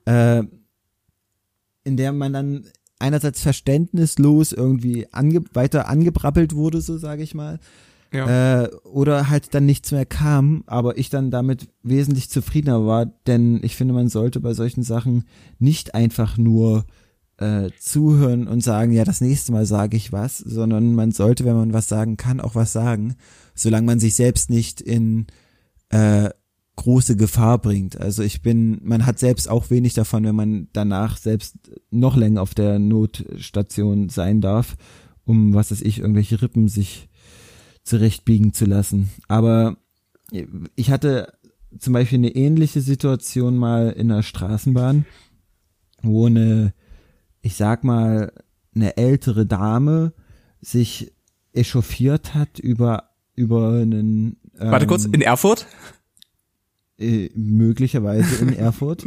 in der man dann einerseits verständnislos irgendwie weiter angebrabbelt wurde, so sage ich mal. Ja. Oder halt dann nichts mehr kam, aber ich dann damit wesentlich zufriedener war, denn ich finde, man sollte bei solchen Sachen nicht einfach nur zuhören und sagen, ja, das nächste Mal sage ich was, sondern man sollte, wenn man was sagen kann, auch was sagen, solange man sich selbst nicht in große Gefahr bringt. Also man hat selbst auch wenig davon, wenn man danach selbst noch länger auf der Notstation sein darf, um, was weiß ich, irgendwelche Rippen sich zurechtbiegen zu lassen. Aber ich hatte zum Beispiel eine ähnliche Situation mal in der Straßenbahn, wo eine ältere Dame sich echauffiert hat über einen Warte kurz, in Erfurt? Möglicherweise in Erfurt,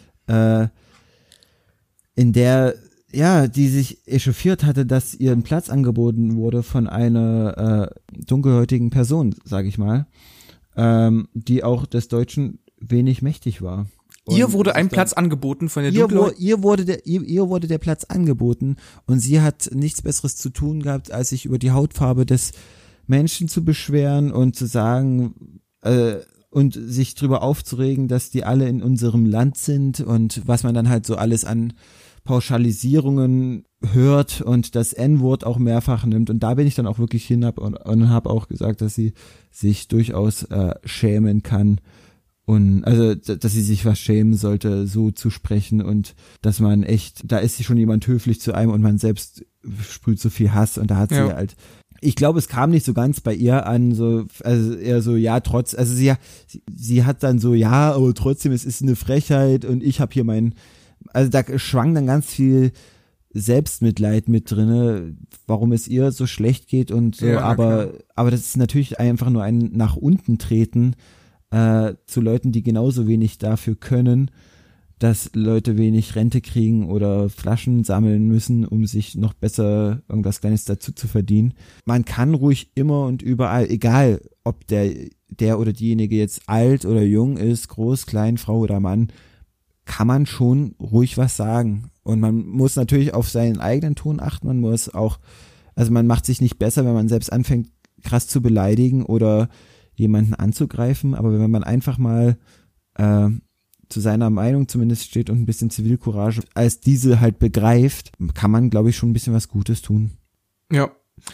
in der die sich echauffiert hatte, dass ihr ein Platz angeboten wurde von einer dunkelhäutigen Person, sage ich mal, die auch des Deutschen wenig mächtig war. Und ihr wurde ein Platz angeboten von der dunkelhäutigen? Ihr wurde der Platz angeboten und sie hat nichts Besseres zu tun gehabt, als sich über die Hautfarbe des Menschen zu beschweren und zu sagen, und sich drüber aufzuregen, dass die alle in unserem Land sind und was man dann halt so alles an Pauschalisierungen hört und das N-Wort auch mehrfach nimmt. Und da bin ich dann auch wirklich hin und habe auch gesagt, dass sie sich durchaus schämen kann und also, dass sie sich was schämen sollte, so zu sprechen und dass man echt, da ist schon jemand höflich zu einem und man selbst sprüht so viel Hass und da hat sie halt, ich glaube, es kam nicht so ganz bei ihr an, so, also eher so, ja, also sie hat dann so, ja, aber trotzdem, es ist eine Frechheit und ich habe hier also da schwang dann ganz viel Selbstmitleid mit drinne, warum es ihr so schlecht geht und so, aber das ist natürlich einfach nur ein nach unten treten zu Leuten, die genauso wenig dafür können, dass Leute wenig Rente kriegen oder Flaschen sammeln müssen, um sich noch besser irgendwas Kleines dazu zu verdienen. Man kann ruhig immer und überall, egal ob der oder diejenige jetzt alt oder jung ist, groß, klein, Frau oder Mann, kann man schon ruhig was sagen. Und man muss natürlich auf seinen eigenen Ton achten, man muss auch, also man macht sich nicht besser, wenn man selbst anfängt, krass zu beleidigen oder jemanden anzugreifen, aber wenn man einfach mal zu seiner Meinung zumindest steht und ein bisschen Zivilcourage als diese halt begreift, kann man, glaube ich, schon ein bisschen was Gutes tun. Ja.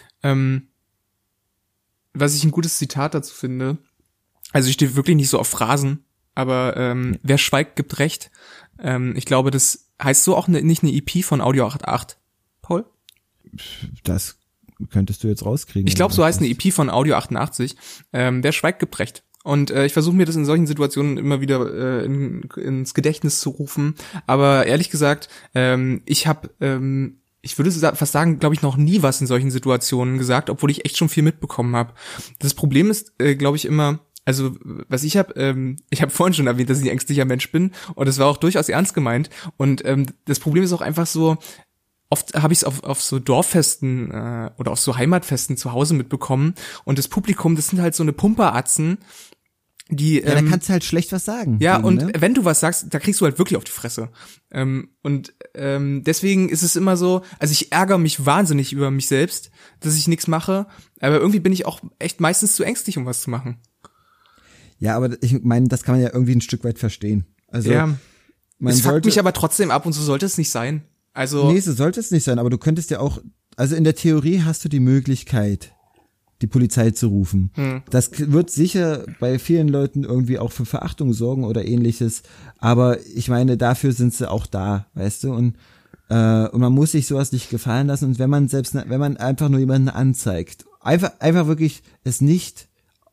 Was ich ein gutes Zitat dazu finde, also ich stehe wirklich nicht so auf Phrasen, aber wer schweigt, gibt Recht. Ich glaube, das heißt so auch nicht eine EP von Audio 88, Paul? Das könntest du jetzt rauskriegen. Ich glaube, so heißt eine EP von Audio 88. Wer schweigt, gibt Recht. Und ich versuche mir das in solchen Situationen immer wieder ins Gedächtnis zu rufen. Aber ehrlich gesagt, ich würde fast sagen, glaube ich, noch nie was in solchen Situationen gesagt, obwohl ich echt schon viel mitbekommen habe. Das Problem ist, glaube ich, immer, also was ich habe vorhin schon erwähnt, dass ich ein ängstlicher Mensch bin und das war auch durchaus ernst gemeint. Und das Problem ist auch einfach so, oft habe ich es auf so Dorffesten oder auf so Heimatfesten zu Hause mitbekommen und das Publikum, das sind halt so eine Pumperatzen, die da kannst du halt schlecht was sagen. Ja, und ne? Wenn du was sagst, da kriegst du halt wirklich auf die Fresse. Deswegen ist es immer so, also ich ärgere mich wahnsinnig über mich selbst, dass ich nichts mache, aber irgendwie bin ich auch echt meistens zu ängstlich, um was zu machen. Ja, aber ich meine, das kann man ja irgendwie ein Stück weit verstehen. Also ja, es fuckt mich aber trotzdem ab und so sollte es nicht sein. Also nee, so sollte es nicht sein, aber du könntest ja auch, also in der Theorie hast du die Möglichkeit, die Polizei zu rufen. Das wird sicher bei vielen Leuten irgendwie auch für Verachtung sorgen oder ähnliches, aber ich meine, dafür sind sie auch da, weißt du, und man muss sich sowas nicht gefallen lassen und wenn man einfach nur jemanden anzeigt, einfach wirklich es nicht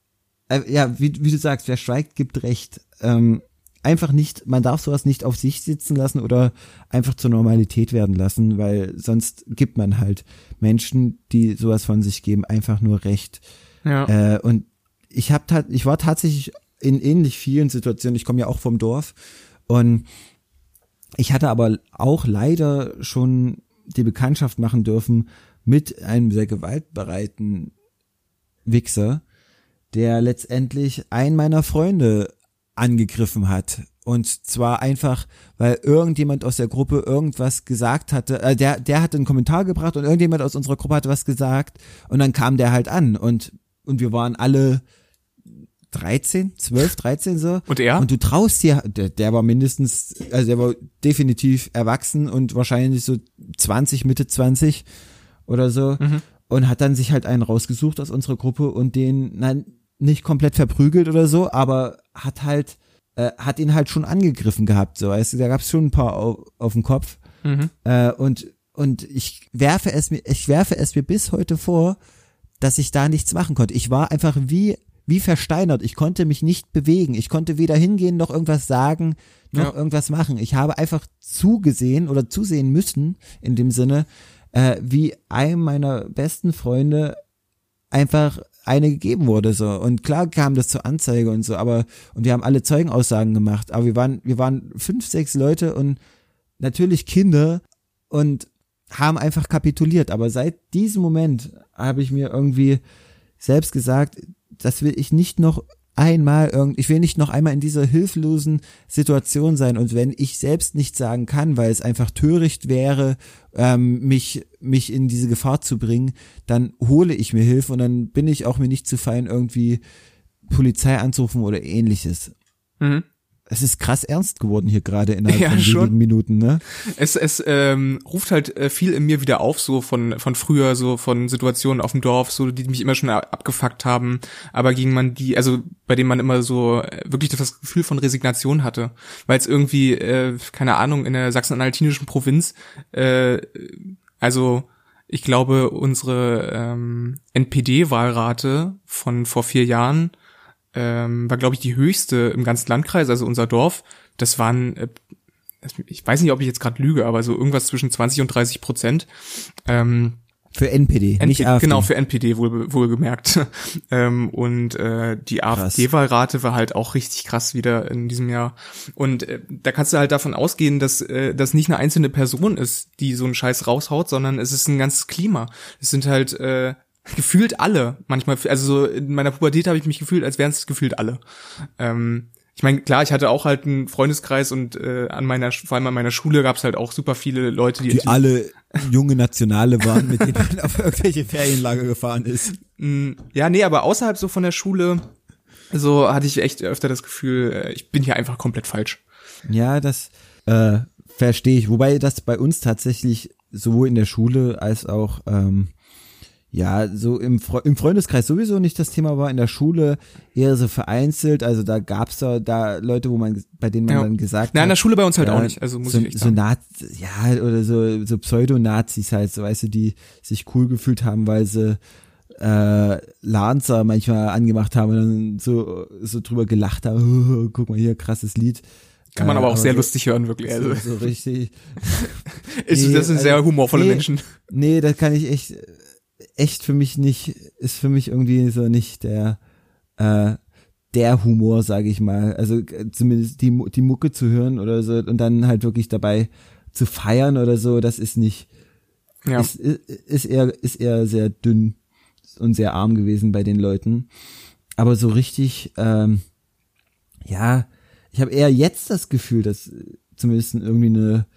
ja, wie du sagst, wer schweigt, gibt Recht. Einfach nicht, man darf sowas nicht auf sich sitzen lassen oder einfach zur Normalität werden lassen, weil sonst gibt man halt Menschen, die sowas von sich geben, einfach nur Recht. Ja. Und ich war tatsächlich in ähnlich vielen Situationen, ich komme ja auch vom Dorf und ich hatte aber auch leider schon die Bekanntschaft machen dürfen mit einem sehr gewaltbereiten Wichser, der letztendlich einen meiner Freunde angegriffen hat. Und zwar einfach, weil irgendjemand aus der Gruppe irgendwas gesagt hatte, der hatte einen Kommentar gebracht und irgendjemand aus unserer Gruppe hatte was gesagt und dann kam der halt an und wir waren alle 12, 13 so. Und er? Und du traust dir, der war mindestens, also der war definitiv erwachsen und wahrscheinlich so 20, Mitte 20 oder so und hat dann sich halt einen rausgesucht aus unserer Gruppe und den, nicht komplett verprügelt oder so, aber hat ihn halt schon angegriffen gehabt, so, weißt du, da gab's schon ein paar auf dem Kopf. Und ich werfe es mir bis heute vor, dass ich da nichts machen konnte. Ich war einfach wie versteinert. Ich konnte mich nicht bewegen. Ich konnte weder hingehen, noch irgendwas sagen, noch irgendwas machen. Ich habe einfach zusehen müssen, in dem Sinne, wie einem meiner besten Freunde einfach eine gegeben wurde, so. Und klar kam das zur Anzeige und so, und wir haben alle Zeugenaussagen gemacht, aber wir waren 5, 6 Leute und natürlich Kinder und haben einfach kapituliert. Aber seit diesem Moment habe ich mir irgendwie selbst gesagt, das will ich nicht noch ich will nicht noch einmal in dieser hilflosen Situation sein, und wenn ich selbst nicht sagen kann, weil es einfach töricht wäre, mich in diese Gefahr zu bringen, dann hole ich mir Hilfe und dann bin ich auch mir nicht zu fein, irgendwie Polizei anzurufen oder ähnliches. Es ist krass ernst geworden hier gerade innerhalb von wenigen Minuten, ne? Es ruft halt viel in mir wieder auf, so von früher, so von Situationen auf dem Dorf, so, die mich immer schon abgefuckt haben, aber bei denen man immer so wirklich das Gefühl von Resignation hatte, weil es irgendwie, keine Ahnung, in der sachsen-anhaltinischen Provinz, ich glaube, unsere NPD-Wahlrate von vor 4 Jahren war, glaube ich, die höchste im ganzen Landkreis, also unser Dorf. Das waren, ich weiß nicht, ob ich jetzt gerade lüge, aber so irgendwas zwischen 20 und 30%. Für NPD, nicht AfD. Genau, für NPD wohlgemerkt. Die AfD-Wahlrate war halt auch richtig krass wieder in diesem Jahr. Und da kannst du halt davon ausgehen, dass das nicht eine einzelne Person ist, die so einen Scheiß raushaut, sondern es ist ein ganzes Klima. Es sind halt gefühlt alle. Manchmal, also so in meiner Pubertät habe ich mich gefühlt, als wären es gefühlt alle. Ich meine, klar, ich hatte auch halt einen Freundeskreis und vor allem an meiner Schule gab es halt auch super viele Leute, die alle junge Nationale waren, mit denen man auf irgendwelche Ferienlager gefahren ist. Ja, nee, aber außerhalb so von der Schule, so hatte ich echt öfter das Gefühl, ich bin hier einfach komplett falsch. Ja, das verstehe ich. Wobei das bei uns tatsächlich sowohl in der Schule als auch so im Freundeskreis sowieso nicht das Thema war, in der Schule eher so vereinzelt, also da gab's da Leute, bei denen man dann gesagt hat. Na, in der Schule bei uns halt auch nicht, also muss ich echt sagen. Oder so Pseudo-Nazis halt, so, weißt du, die sich cool gefühlt haben, weil sie Lanza manchmal angemacht haben und dann so drüber gelacht haben, guck mal hier, krasses Lied. Kann man aber auch sehr lustig hören, wirklich. Also. So richtig. Das sind sehr humorvolle Menschen. Nee, das kann ich echt für mich nicht, ist für mich irgendwie so nicht der Humor, sage ich mal. Also zumindest die Mucke zu hören oder so und dann halt wirklich dabei zu feiern oder so, das ist nicht, ist eher sehr dünn und sehr arm gewesen bei den Leuten. Aber so richtig, ich habe eher jetzt das Gefühl, dass zumindest irgendwie eine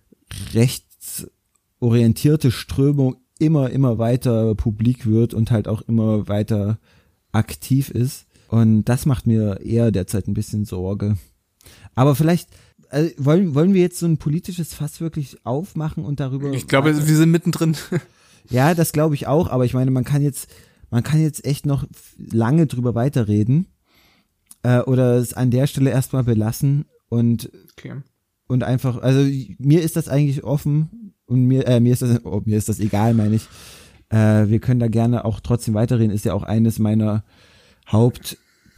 rechtsorientierte Strömung immer weiter publik wird und halt auch immer weiter aktiv ist. Und das macht mir eher derzeit ein bisschen Sorge. Aber vielleicht wollen wir jetzt so ein politisches Fass wirklich aufmachen und darüber... Ich glaube, wir sind mittendrin. Ja, das glaube ich auch, aber ich meine, man kann jetzt echt noch lange drüber weiterreden oder es an der Stelle erstmal belassen und einfach, also mir ist das eigentlich offen und mir ist das egal, meine ich. Wir können da gerne auch trotzdem weiterreden, ist ja auch eines meiner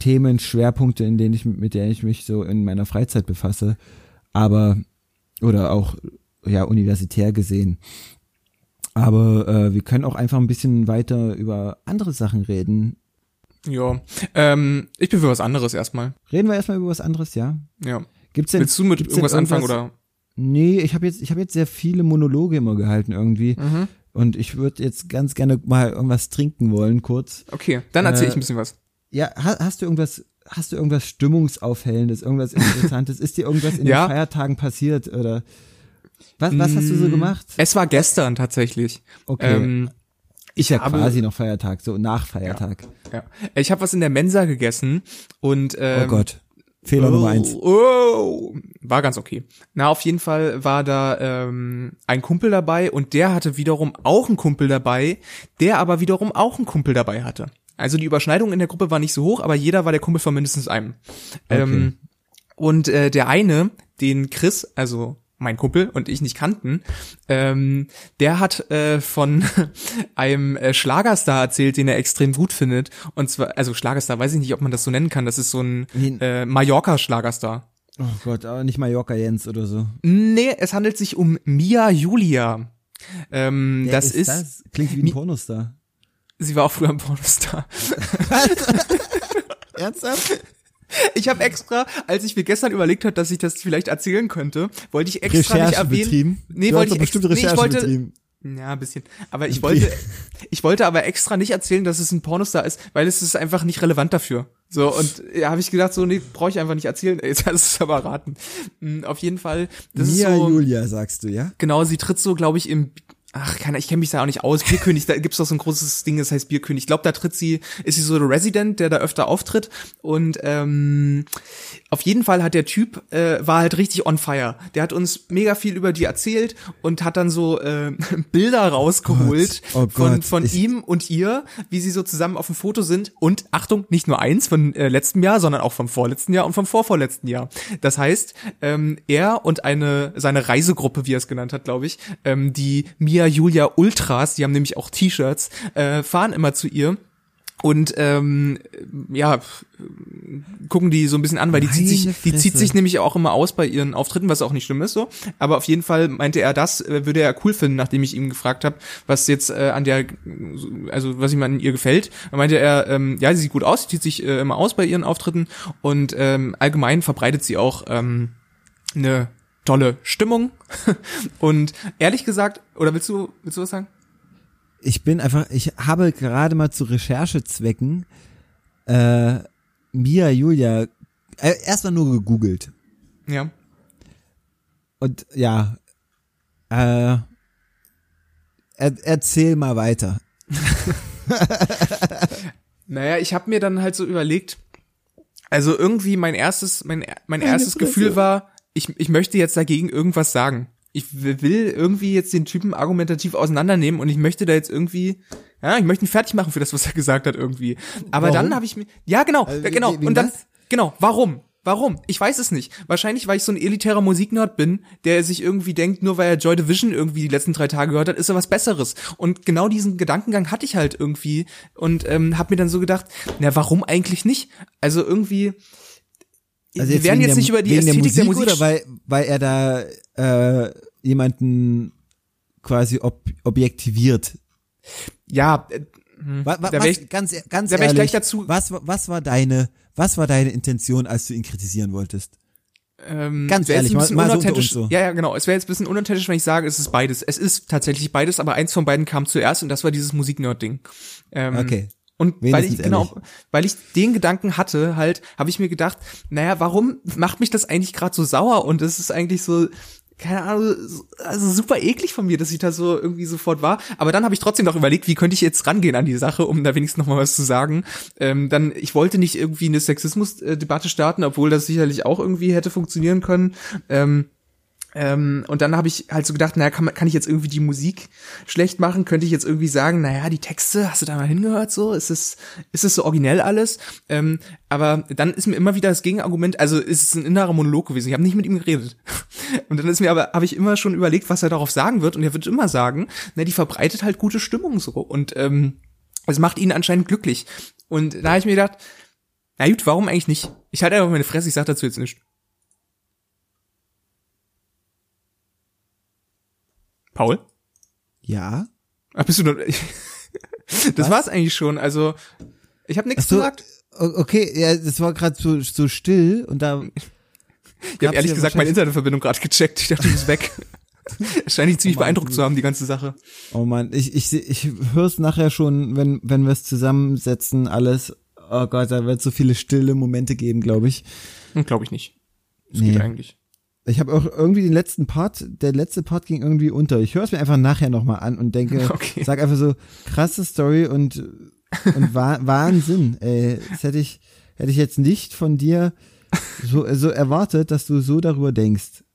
Themen, Schwerpunkte, mit denen ich mich so in meiner Freizeit befasse, oder auch ja universitär gesehen. Aber wir können auch einfach ein bisschen weiter über andere Sachen reden. Ja, ich bin für was anderes erstmal. Reden wir erstmal über was anderes, ja? Ja. Willst du mit irgendwas anfangen oder? Nee, ich habe jetzt sehr viele Monologe immer gehalten irgendwie. Mhm. Und ich würde jetzt ganz gerne mal irgendwas trinken wollen, kurz. Okay, dann erzähl ich ein bisschen was. Ja, hast du irgendwas Stimmungsaufhellendes, irgendwas Interessantes? Ist dir irgendwas in den Feiertagen passiert oder was hast du so gemacht? Es war gestern tatsächlich. Okay. Ich habe quasi noch Feiertag, so nach Feiertag. Ja. Ich habe was in der Mensa gegessen und oh Gott. Fehler Nummer 1. War ganz okay. Na, auf jeden Fall war da ein Kumpel dabei und der hatte wiederum auch einen Kumpel dabei, der aber wiederum auch einen Kumpel dabei hatte. Also die Überschneidung in der Gruppe war nicht so hoch, aber jeder war der Kumpel von mindestens einem. Okay. Und der eine, den Chris, also mein Kumpel und ich nicht kannten, der hat von einem Schlagerstar erzählt, den er extrem gut findet. Und zwar, also Schlagerstar, weiß ich nicht, ob man das so nennen kann. Das ist so ein Mallorca-Schlagerstar. Oh Gott, aber nicht Mallorca Jens oder so. Nee, es handelt sich um Mia Julia. Das klingt wie ein Pornostar. Sie war auch früher ein Pornostar. Ernsthaft? Ich habe extra, als ich mir gestern überlegt habe, dass ich das vielleicht erzählen könnte, wollte ich extra nicht erwähnen. Nee, wollte ich bestimmt Recherche betrieben. Ja, ein bisschen. Aber ich wollte aber extra nicht erzählen, dass es ein Pornostar ist, weil es ist einfach nicht relevant dafür. So, und ja, habe ich gedacht, so, nee, brauche ich einfach nicht erzählen. Jetzt hast du es aber raten. Auf jeden Fall. Das Mia ist so, Julia, sagst du, ja? Genau, sie tritt so, glaube ich, ich kenne mich da auch nicht aus. Bierkönig, da gibt's doch so ein großes Ding, das heißt Bierkönig. Ich glaube, da ist sie so der Resident, der da öfter auftritt. Und auf jeden Fall hat der Typ, war halt richtig on fire. Der hat uns mega viel über die erzählt und hat dann so Bilder rausgeholt von ihm und ihr, wie sie so zusammen auf dem Foto sind. Und Achtung, nicht nur eins von letztem Jahr, sondern auch vom vorletzten Jahr und vom vorvorletzten Jahr. Das heißt, er und seine Reisegruppe, wie er es genannt hat, glaube ich, die Mia Julia Ultras, die haben nämlich auch T-Shirts, fahren immer zu ihr und gucken die so ein bisschen an, weil die zieht sich nämlich auch immer aus bei ihren Auftritten, was auch nicht schlimm ist so. Aber auf jeden Fall meinte er, das würde er cool finden, nachdem ich ihm gefragt habe, was jetzt was ihm an ihr gefällt. Dann meinte er, sie sieht gut aus, zieht sich immer aus bei ihren Auftritten und allgemein verbreitet sie auch eine tolle Stimmung. Und ehrlich gesagt, oder willst du was sagen? Ich habe gerade mal zu Recherchezwecken Mia Julia erstmal nur gegoogelt. Ja. Und ja, erzähl mal weiter. Naja, ich habe mir dann halt so überlegt, also irgendwie mein erstes Gefühl war, ich möchte jetzt dagegen irgendwas sagen. Ich will irgendwie jetzt den Typen argumentativ auseinandernehmen und ich möchte da jetzt irgendwie, ich möchte ihn fertig machen für das, was er gesagt hat irgendwie. Aber warum? Dann habe ich mir, und dann, warum? Warum? Ich weiß es nicht. Wahrscheinlich, weil ich so ein elitärer Musiknerd bin, der sich irgendwie denkt, nur weil er Joy Division irgendwie die letzten 3 Tage gehört hat, ist er was Besseres. Und genau diesen Gedankengang hatte ich halt irgendwie und habe mir dann so gedacht, warum eigentlich nicht? Also irgendwie, wir werden jetzt nicht über die Ästhetik der Musik oder weil er da jemanden quasi objektiviert. Ja, ganz ehrlich, gleich dazu. Was war deine Intention, als du ihn kritisieren wolltest? Ganz ehrlich, mal so unter uns so. Ja, genau. Es wäre jetzt ein bisschen unauthentisch, wenn ich sage, es ist beides. Es ist tatsächlich beides, aber eins von beiden kam zuerst und das war dieses Musiknerd-Ding. Okay. Und weil ich den Gedanken hatte, halt, habe ich mir gedacht, warum macht mich das eigentlich gerade so sauer? Und es ist eigentlich so, keine Ahnung, also super eklig von mir, dass ich da so irgendwie sofort war. Aber dann habe ich trotzdem noch überlegt, wie könnte ich jetzt rangehen an die Sache, um da wenigstens noch mal was zu sagen. Ich wollte nicht irgendwie eine Sexismus-Debatte starten, obwohl das sicherlich auch irgendwie hätte funktionieren können. Und dann habe ich halt so gedacht, kann ich jetzt irgendwie die Musik schlecht machen? Könnte ich jetzt irgendwie sagen, die Texte, hast du da mal hingehört so? Ist es so originell alles? Aber dann ist mir immer wieder das Gegenargument, also ist es ein innerer Monolog gewesen. Ich habe nicht mit ihm geredet. Und dann habe ich immer schon überlegt, was er darauf sagen wird. Und er wird immer sagen, die verbreitet halt gute Stimmung so. Und es macht ihn anscheinend glücklich. Und da habe ich mir gedacht, Na gut, warum eigentlich nicht? Ich halte einfach meine Fresse, ich sag dazu jetzt nichts. Paul? Ja? Ach, bist du noch... Das war's eigentlich schon, also ich habe nichts gesagt. Okay, ja, das war gerade so still und da... Ich habe ehrlich gesagt meine Internetverbindung gerade gecheckt, ich dachte, die ist weg. Scheint ich ziemlich beeindruckt zu haben, die ganze Sache. Oh Mann, ich höre es nachher schon, wenn wir es zusammensetzen, alles. Oh Gott, da wird so viele stille Momente geben, glaube ich. Glaube ich nicht. Das geht eigentlich. Ich habe auch irgendwie der letzte Part ging irgendwie unter. Ich höre es mir einfach nachher nochmal an und denke, sag einfach so, krasse Story und Wahnsinn, ey. Das hätte ich jetzt nicht von dir so erwartet, dass du so darüber denkst.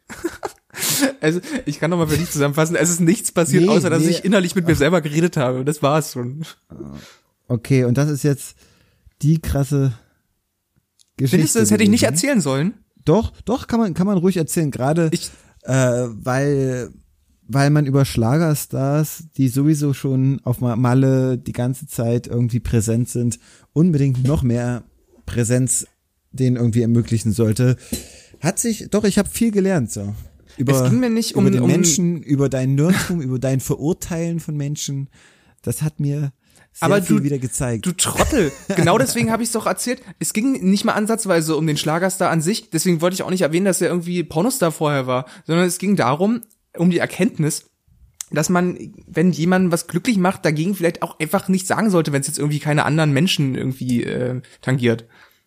Also, ich kann nochmal für dich zusammenfassen, es ist nichts passiert, außer dass ich innerlich mit mir selber geredet habe. Das war's schon. Okay, und das ist jetzt die krasse Geschichte. Findest du, das hätte ich nicht erzählen sollen? Doch, kann man ruhig erzählen, gerade weil man über Schlagerstars, die sowieso schon auf Malle die ganze Zeit irgendwie präsent sind, unbedingt noch mehr Präsenz denen irgendwie ermöglichen sollte. Ich habe viel gelernt, so. Es ging mir nicht über den Menschen, über dein Nerdtum, über dein Verurteilen von Menschen. Das hat mir sehr viel wieder gezeigt. Du Trottel. Genau deswegen habe ich es doch erzählt. Es ging nicht mal ansatzweise um den Schlagerstar an sich. Deswegen wollte ich auch nicht erwähnen, dass er irgendwie Pornostar vorher war. Sondern es ging darum, um die Erkenntnis, dass man, wenn jemanden was glücklich macht, dagegen vielleicht auch einfach nichts sagen sollte, wenn es jetzt irgendwie keine anderen Menschen irgendwie tangiert.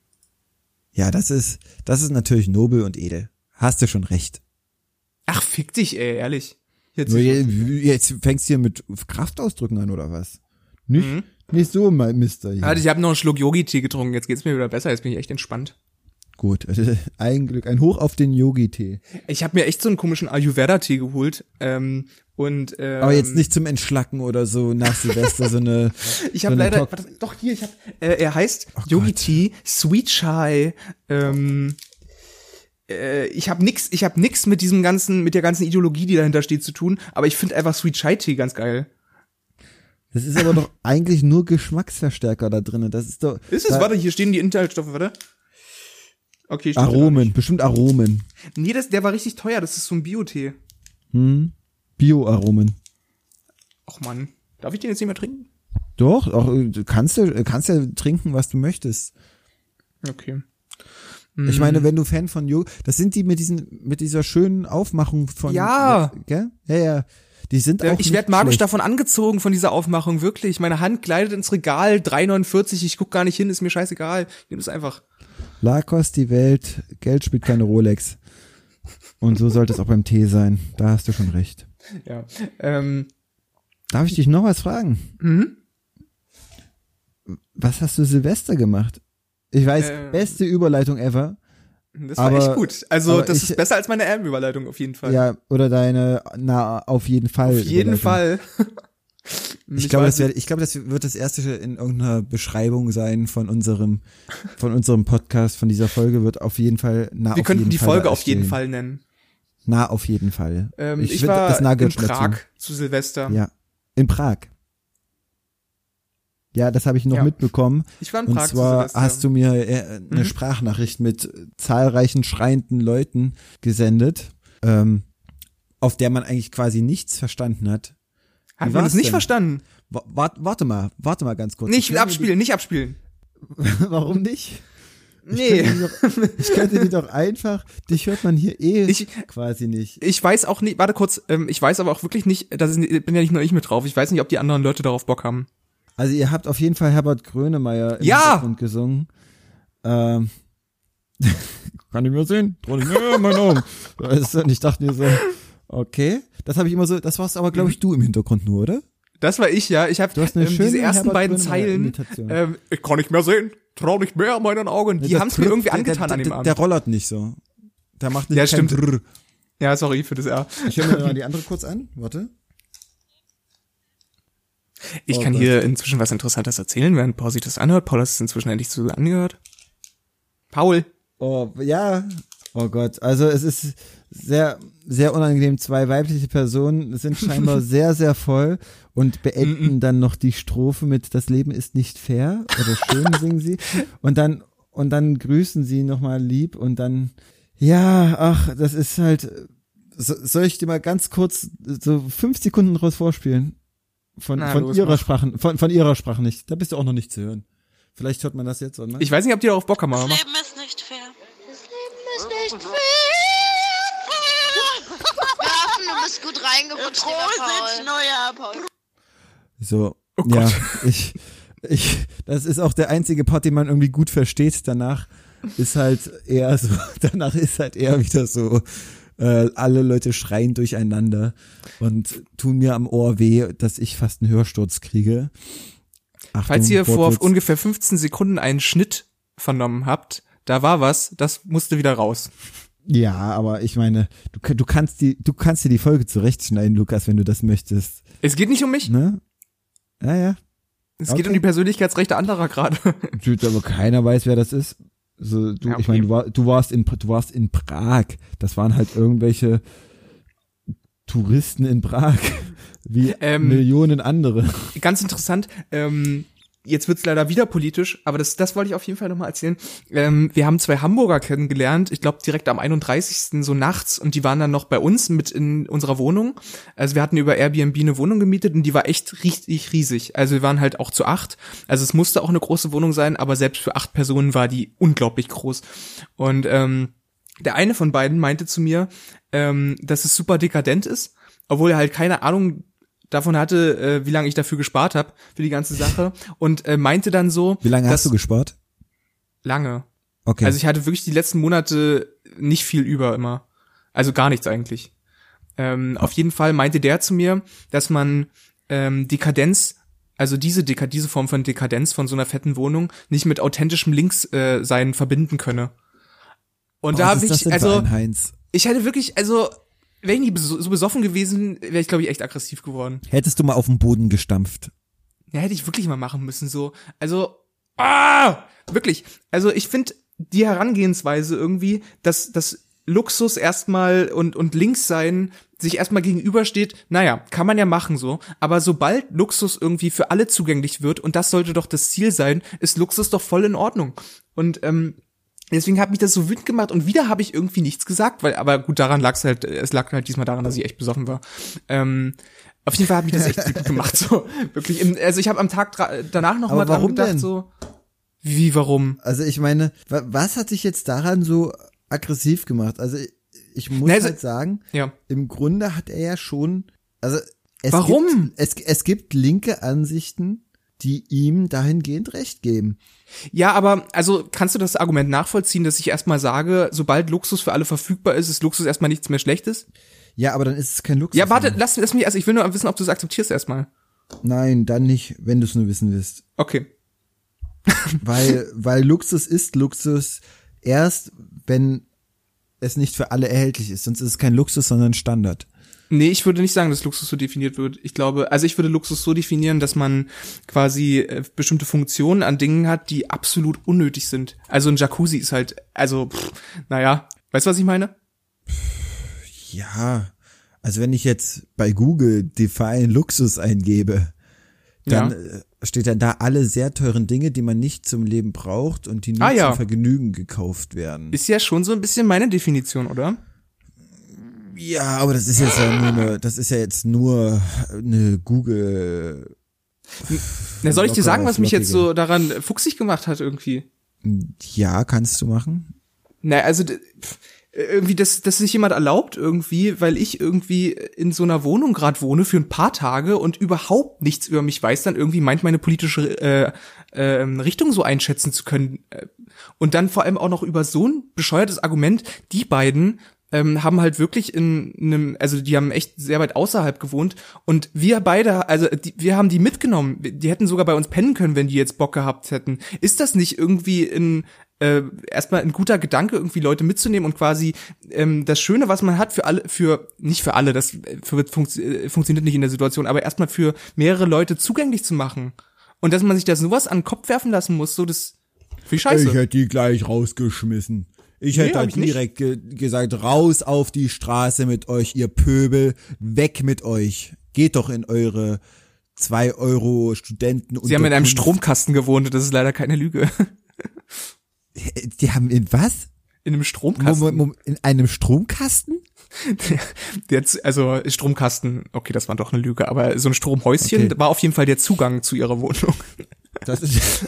Ja, das ist natürlich nobel und edel. Hast du schon recht. Ach, fick dich, ey, ehrlich. Jetzt fängst du hier mit Kraftausdrücken an, oder was? Nicht so, mein Mister. Hier. Ich habe noch einen Schluck Yogi-Tee getrunken, jetzt geht's mir wieder besser, jetzt bin ich echt entspannt. Gut, ein Glück, ein Hoch auf den Yogi-Tee. Ich habe mir echt so einen komischen Ayurveda-Tee geholt. Aber jetzt nicht zum Entschlacken oder so nach Silvester, so eine... Ich habe leider... er heißt Yogi-Tee, Sweet Chai, ich habe nix mit der ganzen Ideologie, die dahinter steht, zu tun, aber ich finde einfach Sweet Chai Tee ganz geil. Das ist aber doch eigentlich nur Geschmacksverstärker da drin. Das ist doch. Ist es? Warte, hier stehen die Inhaltsstoffe, warte. Okay, stimmt. Aromen, bestimmt Aromen. Nee, der war richtig teuer, das ist so ein Bio-Tee. Bio-Aromen. Ach Mann, darf ich den jetzt nicht mehr trinken? Doch, du kannst ja trinken, was du möchtest. Okay. Ich meine, wenn du Fan von Yoga, das sind die mit dieser schönen Aufmachung von, gell? Ja. Die sind auch ich werde magisch davon angezogen, von dieser Aufmachung, wirklich. Meine Hand gleitet ins Regal, 3,49, ich guck gar nicht hin, ist mir scheißegal. Ich nehme es einfach. Lacoste die Welt, Geld spielt keine Rolex. Und so sollte es auch beim Tee sein. Da hast du schon recht. Ja. Darf ich dich noch was fragen? Was hast du Silvester gemacht? Ich weiß, beste Überleitung ever. Das war echt gut. Also das ist besser als meine Überleitung auf jeden Fall. Ja, oder deine, auf jeden Fall. Auf jeden Fall. Ich glaube, das wird das erste in irgendeiner Beschreibung sein von unserem Podcast, von dieser Folge, wird auf jeden Fall Wir könnten die Folge auf jeden Fall nennen. Auf jeden Fall. Ich war in Prag zu Silvester. Ja, in Prag. Ja, das habe ich noch mitbekommen. Ich war in Prag. Und zwar hast du mir eine Sprachnachricht mit zahlreichen schreienden Leuten gesendet, auf der man eigentlich quasi nichts verstanden hat. Hat man das nicht verstanden? Warte mal ganz kurz. Nicht abspielen. Warum nicht? Nee. Ich könnte die doch einfach, dich hört man hier quasi nicht. Ich weiß auch nicht, warte kurz, ich weiß aber auch wirklich nicht, bin ja nicht nur ich mit drauf, ich weiß nicht, ob die anderen Leute darauf Bock haben. Also ihr habt auf jeden Fall Herbert Grönemeyer im Hintergrund gesungen. Kann ich mir sehen? Trau nicht mehr, mein Augen. Und ich dachte mir so, okay. Das habe ich immer so, das warst aber, glaube ich, du im Hintergrund nur, oder? Das war ich, ja. Ich habe diese ersten beiden Zeilen, ich kann nicht mehr sehen, trau nicht mehr meinen Augen. Die haben es mir irgendwie angetan an dem Abend. Der rollert nicht so. Der macht nicht stimmt. Drrr. Ja, sorry für das R. Ich höre mir mal die andere kurz an. Warte. Ich kann hier inzwischen was Interessantes erzählen, während Paul sich das anhört. Paul hat es inzwischen endlich zu angehört. Paul. Oh, ja. Oh Gott. Also es ist sehr, sehr unangenehm. 2 weibliche Personen sind scheinbar sehr, sehr voll und beenden dann noch die Strophe mit "Das Leben ist nicht fair" oder "Schön" singen sie. Und dann grüßen sie nochmal lieb und dann, ja, ach, das ist halt, soll ich dir mal ganz kurz so 5 Sekunden draus vorspielen? Von ihrer Sprache, von ihrer Sprache nicht. Da bist du auch noch nicht zu hören. Vielleicht hört man das jetzt, oder? Ich weiß nicht, ob die darauf Bock haben, aber. Das Leben ist nicht fair. Das Leben ist nicht fair. Grafen, du bist gut reingerutscht, lieber Paul. So, Oh ja, Gott. das ist auch der einzige Part, den man irgendwie gut versteht. Danach ist halt eher wieder so, alle Leute schreien durcheinander und tun mir am Ohr weh, dass ich fast einen Hörsturz kriege. Achtung, Falls ihr vor Wortwitz. ungefähr 15 Sekunden einen Schnitt vernommen habt, da war was, das musste wieder raus. Ja, aber ich meine, du kannst dir die Folge zurechtschneiden, Lukas, wenn du das möchtest. Es geht nicht um mich, Ne? Ja. es geht um die Persönlichkeitsrechte anderer gerade. Aber keiner weiß, wer das ist. Also Ja, okay. Ich meine, du warst in Prag. Das waren halt irgendwelche Touristen in Prag, wie Millionen andere. Ganz interessant, jetzt wird's leider wieder politisch, aber das wollte ich auf jeden Fall nochmal erzählen. Wir haben 2 Hamburger kennengelernt, ich glaube direkt am 31. so nachts, und die waren dann noch bei uns mit in unserer Wohnung. Also wir hatten über Airbnb eine Wohnung gemietet und die war echt richtig riesig. Also wir waren halt auch zu 8. Also es musste auch eine große Wohnung sein, aber selbst für 8 Personen war die unglaublich groß. Und der eine von beiden meinte zu mir, dass es super dekadent ist, obwohl er halt keine Ahnung davon hatte, wie lange ich dafür gespart habe, für die ganze Sache, und meinte dann so, Wie lange hast du gespart? Lange. Okay. Also ich hatte wirklich die letzten Monate nicht viel über immer. Also gar nichts eigentlich. Auf jeden Fall meinte der zu mir, dass man Dekadenz, also diese Form von Dekadenz von so einer fetten Wohnung nicht mit authentischem Linkssein verbinden könne. Und da habe ich, also Heinz? ich hätte wirklich, also wäre ich nie so besoffen gewesen, wäre ich, glaube ich, echt aggressiv geworden. Hättest du mal auf den Boden gestampft? Ja, hätte ich wirklich mal machen müssen, so. Also, wirklich. Also ich finde die Herangehensweise irgendwie, dass Luxus erstmal und Linkssein sich erstmal gegenübersteht, naja, kann man ja machen so, aber sobald Luxus irgendwie für alle zugänglich wird, und das sollte doch das Ziel sein, ist Luxus doch voll in Ordnung. Und deswegen hat mich das so wütend gemacht, und wieder habe ich irgendwie nichts gesagt, aber gut, es lag halt diesmal daran, dass ich echt besoffen war. Auf jeden Fall hat mich das echt wütend gemacht, so, wirklich. Also ich habe am Tag danach noch mal dran gedacht, so, wie, warum? Also ich meine, was hat sich jetzt daran so aggressiv gemacht? Also ich muss halt sagen, ja. Im Grunde hat er ja schon, also Warum? Es gibt linke Ansichten, die ihm dahingehend recht geben. Ja, aber also kannst du das Argument nachvollziehen, dass ich erstmal sage, sobald Luxus für alle verfügbar ist Luxus erstmal nichts mehr Schlechtes? Ja, aber dann ist es kein Luxus. Ja, warte, lass mich, also ich will nur wissen, ob du es akzeptierst erstmal. Nein, dann nicht, wenn du es nur wissen willst. Okay. Weil Luxus ist Luxus erst, wenn es nicht für alle erhältlich ist. Sonst ist es kein Luxus, sondern Standard. Nee, ich würde nicht sagen, dass Luxus so definiert wird. Ich glaube, also ich würde Luxus so definieren, dass man quasi bestimmte Funktionen an Dingen hat, die absolut unnötig sind. Also ein Jacuzzi ist halt, also, naja, weißt du, was ich meine? Ja, also wenn ich jetzt bei Google Define Luxus eingebe, dann steht dann da alle sehr teuren Dinge, die man nicht zum Leben braucht und die nur zum Vergnügen gekauft werden. Ist ja schon so ein bisschen meine Definition, oder? Ja, aber das ist jetzt nur eine Google. Na, soll ich dir sagen, was mich jetzt so daran fuchsig gemacht hat irgendwie? Ja, kannst du machen. Na, also irgendwie, dass sich jemand erlaubt irgendwie, weil ich irgendwie in so einer Wohnung gerade wohne für ein paar Tage und überhaupt nichts über mich weiß, dann irgendwie meint, meine politische Richtung so einschätzen zu können. Und dann vor allem auch noch über so ein bescheuertes Argument, die beiden haben halt wirklich also die haben echt sehr weit außerhalb gewohnt, und wir beide, also wir haben die mitgenommen, die hätten sogar bei uns pennen können, wenn die jetzt Bock gehabt hätten. Ist das nicht irgendwie erstmal ein guter Gedanke, irgendwie Leute mitzunehmen und quasi das Schöne, was man hat nicht für alle, das funktioniert nicht in der Situation, aber erstmal für mehrere Leute zugänglich zu machen. Und dass man sich da sowas an den Kopf werfen lassen muss, so das, wie scheiße. Ich hätte die gleich rausgeschmissen. Ich hätte da direkt gesagt, raus auf die Straße mit euch, ihr Pöbel, weg mit euch. Geht doch in eure 2 Euro Studenten. Sie haben in einem Stromkasten gewohnt, das ist leider keine Lüge. Die haben in was? In einem Stromkasten. In einem Stromkasten? Also Stromkasten, okay, das war doch eine Lüge, aber so ein Stromhäuschen war auf jeden Fall der Zugang zu ihrer Wohnung. Das ist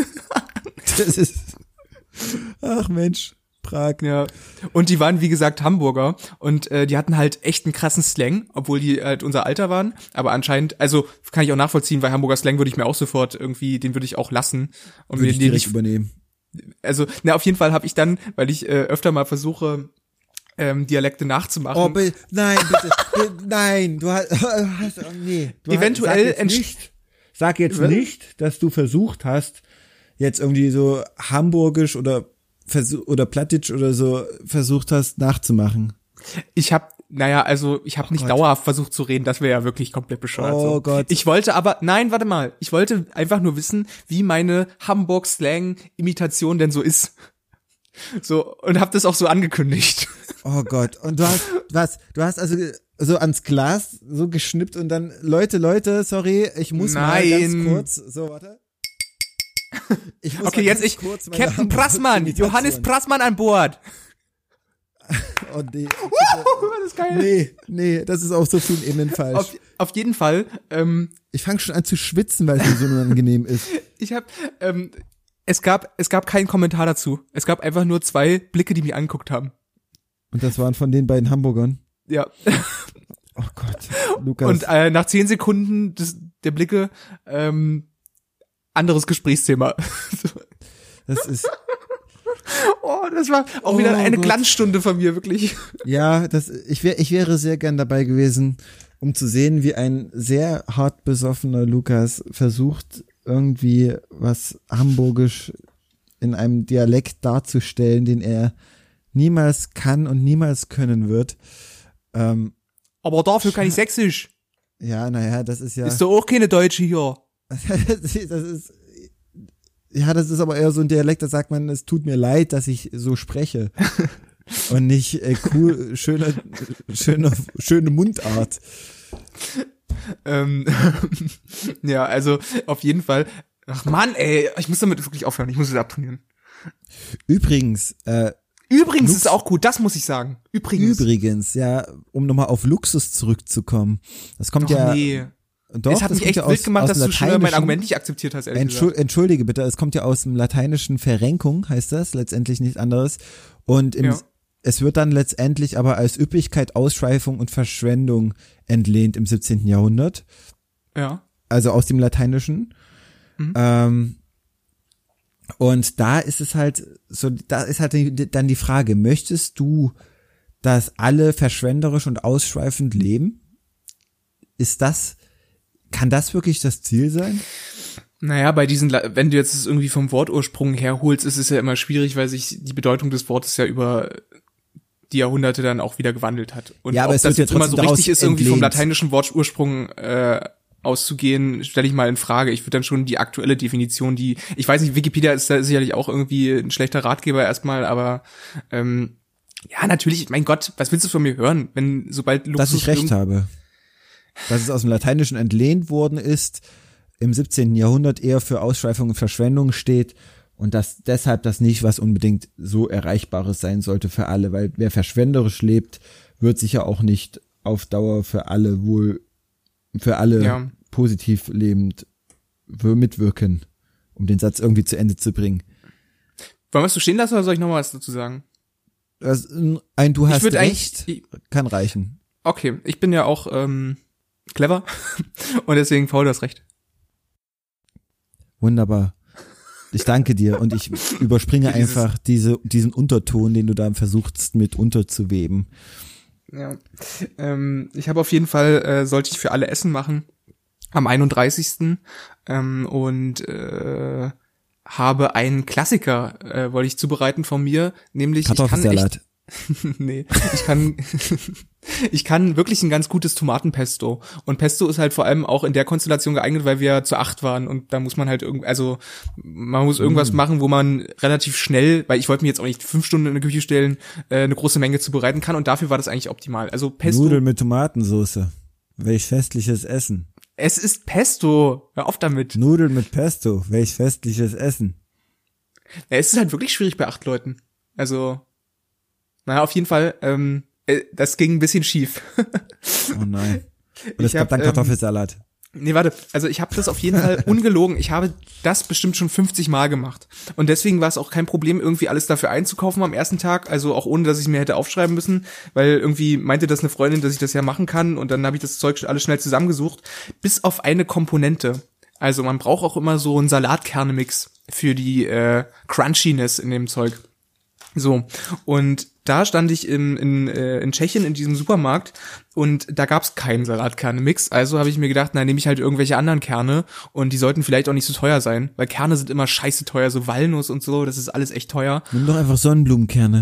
ach Mensch, Prag. Ja. Und die waren, wie gesagt, Hamburger und die hatten halt echt einen krassen Slang, obwohl die halt unser Alter waren, aber anscheinend, also kann ich auch nachvollziehen, weil Hamburger Slang würde ich mir auch sofort irgendwie, den würde ich auch lassen. Und würde ich direkt übernehmen. Also, auf jeden Fall habe ich dann, weil ich öfter mal versuche, Dialekte nachzumachen. Oh, nein, bitte, nein, du hast, nee. Eventuell sag jetzt nicht, dass du versucht hast, jetzt irgendwie so hamburgisch oder plattdeutsch oder so versucht hast nachzumachen. Ich habe nicht dauerhaft versucht zu reden, das wäre ja wirklich komplett bescheuert. Oh so. Gott. Ich wollte einfach nur wissen, wie meine Hamburg-Slang-Imitation denn so ist. So, und hab das auch so angekündigt. Oh Gott. Und du hast also so ans Glas so geschnippt und dann, Leute, sorry, ich muss mal ganz kurz, so, warte. Okay, jetzt Captain Prassmann, Johannes Prassmann an Bord. Oh nee. Das ist geil. Nee, das ist auf so vielen Ebenen falsch. Auf jeden Fall. Ich fange schon an zu schwitzen, weil es mir so unangenehm ist. Es gab keinen Kommentar dazu. Es gab einfach nur 2 Blicke, die mich angeguckt haben. Und das waren von den beiden Hamburgern? Ja. Oh Gott, Lukas. Und nach 10 Sekunden der Blicke, anderes Gesprächsthema. Das ist... Oh, das war auch wieder eine Glanzstunde von mir, wirklich. Ja, ich wäre sehr gern dabei gewesen, um zu sehen, wie ein sehr hart besoffener Lukas versucht, irgendwie was hamburgisch in einem Dialekt darzustellen, den er niemals kann und niemals können wird. Aber dafür kann ich Sächsisch. Ja, naja, das ist ja... Ist doch auch keine Deutsche hier. Das ist aber eher so ein Dialekt, da sagt man, es tut mir leid, dass ich so spreche. Und nicht cool, schöne Mundart. Ja, also auf jeden Fall. Ach Mann, ey, ich muss damit wirklich aufhören. Ich muss es abtrainieren. Übrigens ist auch gut, das muss ich sagen. Übrigens, ja, um nochmal auf Luxus zurückzukommen. Das kommt Nee. Doch, es hat mich echt wild gemacht, dass du schon mein Argument nicht akzeptiert hast, ehrlich gesagt. Entschuldige bitte, es kommt ja aus dem lateinischen Verrenkung, heißt das, letztendlich nichts anderes. Und es wird dann letztendlich aber als Üppigkeit, Ausschweifung und Verschwendung entlehnt im 17. Jahrhundert. Ja. Also aus dem Lateinischen. Mhm. Und da ist es halt so, da ist halt dann die Frage, möchtest du, dass alle verschwenderisch und ausschweifend leben? Kann das wirklich das Ziel sein? Naja, wenn du jetzt es irgendwie vom Wortursprung herholst, ist es ja immer schwierig, weil sich die Bedeutung des Wortes ja über die Jahrhunderte dann auch wieder gewandelt hat. Und ja, aber ob es das wird jetzt immer so richtig ist, irgendwie vom lateinischen Wortursprung auszugehen, stelle ich mal in Frage. Ich würde dann schon die aktuelle Definition, ich weiß nicht, Wikipedia ist da sicherlich auch irgendwie ein schlechter Ratgeber erstmal, aber ja, natürlich, mein Gott, was willst du von mir hören, sobald Luxus... Dass ich recht habe. Dass es aus dem Lateinischen entlehnt worden ist, im 17. Jahrhundert eher für Ausschweifung und Verschwendung steht und dass deshalb das nicht was unbedingt so Erreichbares sein sollte für alle, weil wer verschwenderisch lebt, wird sicher auch nicht auf Dauer für alle positiv lebend mitwirken, um den Satz irgendwie zu Ende zu bringen. Wollen wir es so stehen lassen oder soll ich noch mal was dazu sagen? Du hast recht, kann reichen. Okay, ich bin ja auch clever und deswegen, Paul, du hast recht. Wunderbar. Ich danke dir und ich überspringe einfach diesen Unterton, den du da versuchst mit unterzuweben. Ja, ich habe auf jeden Fall, sollte ich für alle Essen machen am 31. Und habe einen Klassiker, wollte ich zubereiten von mir, nämlich Kartoffelsalat. Nee, ich kann wirklich ein ganz gutes Tomatenpesto. Und Pesto ist halt vor allem auch in der Konstellation geeignet, weil wir zu 8 waren und da muss man halt man muss irgendwas machen, wo man relativ schnell, weil ich wollte mir jetzt auch nicht 5 Stunden in die Küche stellen, eine große Menge zubereiten kann und dafür war das eigentlich optimal. Also Pesto. Nudeln mit Tomatensauce. Welch festliches Essen. Es ist Pesto. Hör auf damit. Nudeln mit Pesto. Welch festliches Essen. Ja, es ist halt wirklich schwierig bei 8 Leuten. Also, naja, auf jeden Fall, das ging ein bisschen schief. Oh nein. Und es gab dann Kartoffelsalat. Nee, warte, also ich habe das auf jeden Fall ungelogen. Ich habe das bestimmt schon 50 Mal gemacht. Und deswegen war es auch kein Problem, irgendwie alles dafür einzukaufen am ersten Tag. Also auch ohne, dass ich mir hätte aufschreiben müssen, weil irgendwie meinte das eine Freundin, dass ich das ja machen kann. Und dann habe ich das Zeug alles schnell zusammengesucht. Bis auf eine Komponente. Also man braucht auch immer so einen Salatkerne-Mix für die Crunchiness in dem Zeug. So, und da stand ich in Tschechien in diesem Supermarkt und da gab's keinen Salatkerne-Mix. Also habe ich mir gedacht, nehme ich halt irgendwelche anderen Kerne und die sollten vielleicht auch nicht so teuer sein, weil Kerne sind immer scheiße teuer, so Walnuss und so, das ist alles echt teuer. Nimm doch einfach Sonnenblumenkerne.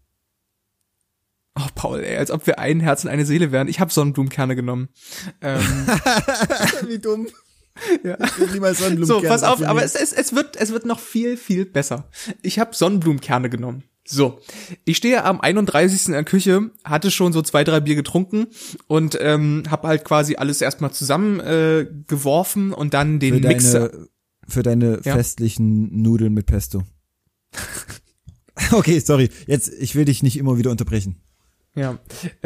Oh, Paul, ey, als ob wir ein Herz und eine Seele wären. Ich habe Sonnenblumenkerne genommen. Wie dumm. Ja. So, pass auf, aber es wird noch viel, viel besser. Ich habe Sonnenblumenkerne genommen. So, ich stehe am 31. in der Küche, hatte schon so 2, 3 Bier getrunken und habe halt quasi alles erstmal zusammen geworfen und dann den Mixer. Für deine festlichen Nudeln mit Pesto. Okay, sorry, jetzt, ich will dich nicht immer wieder unterbrechen. Ja,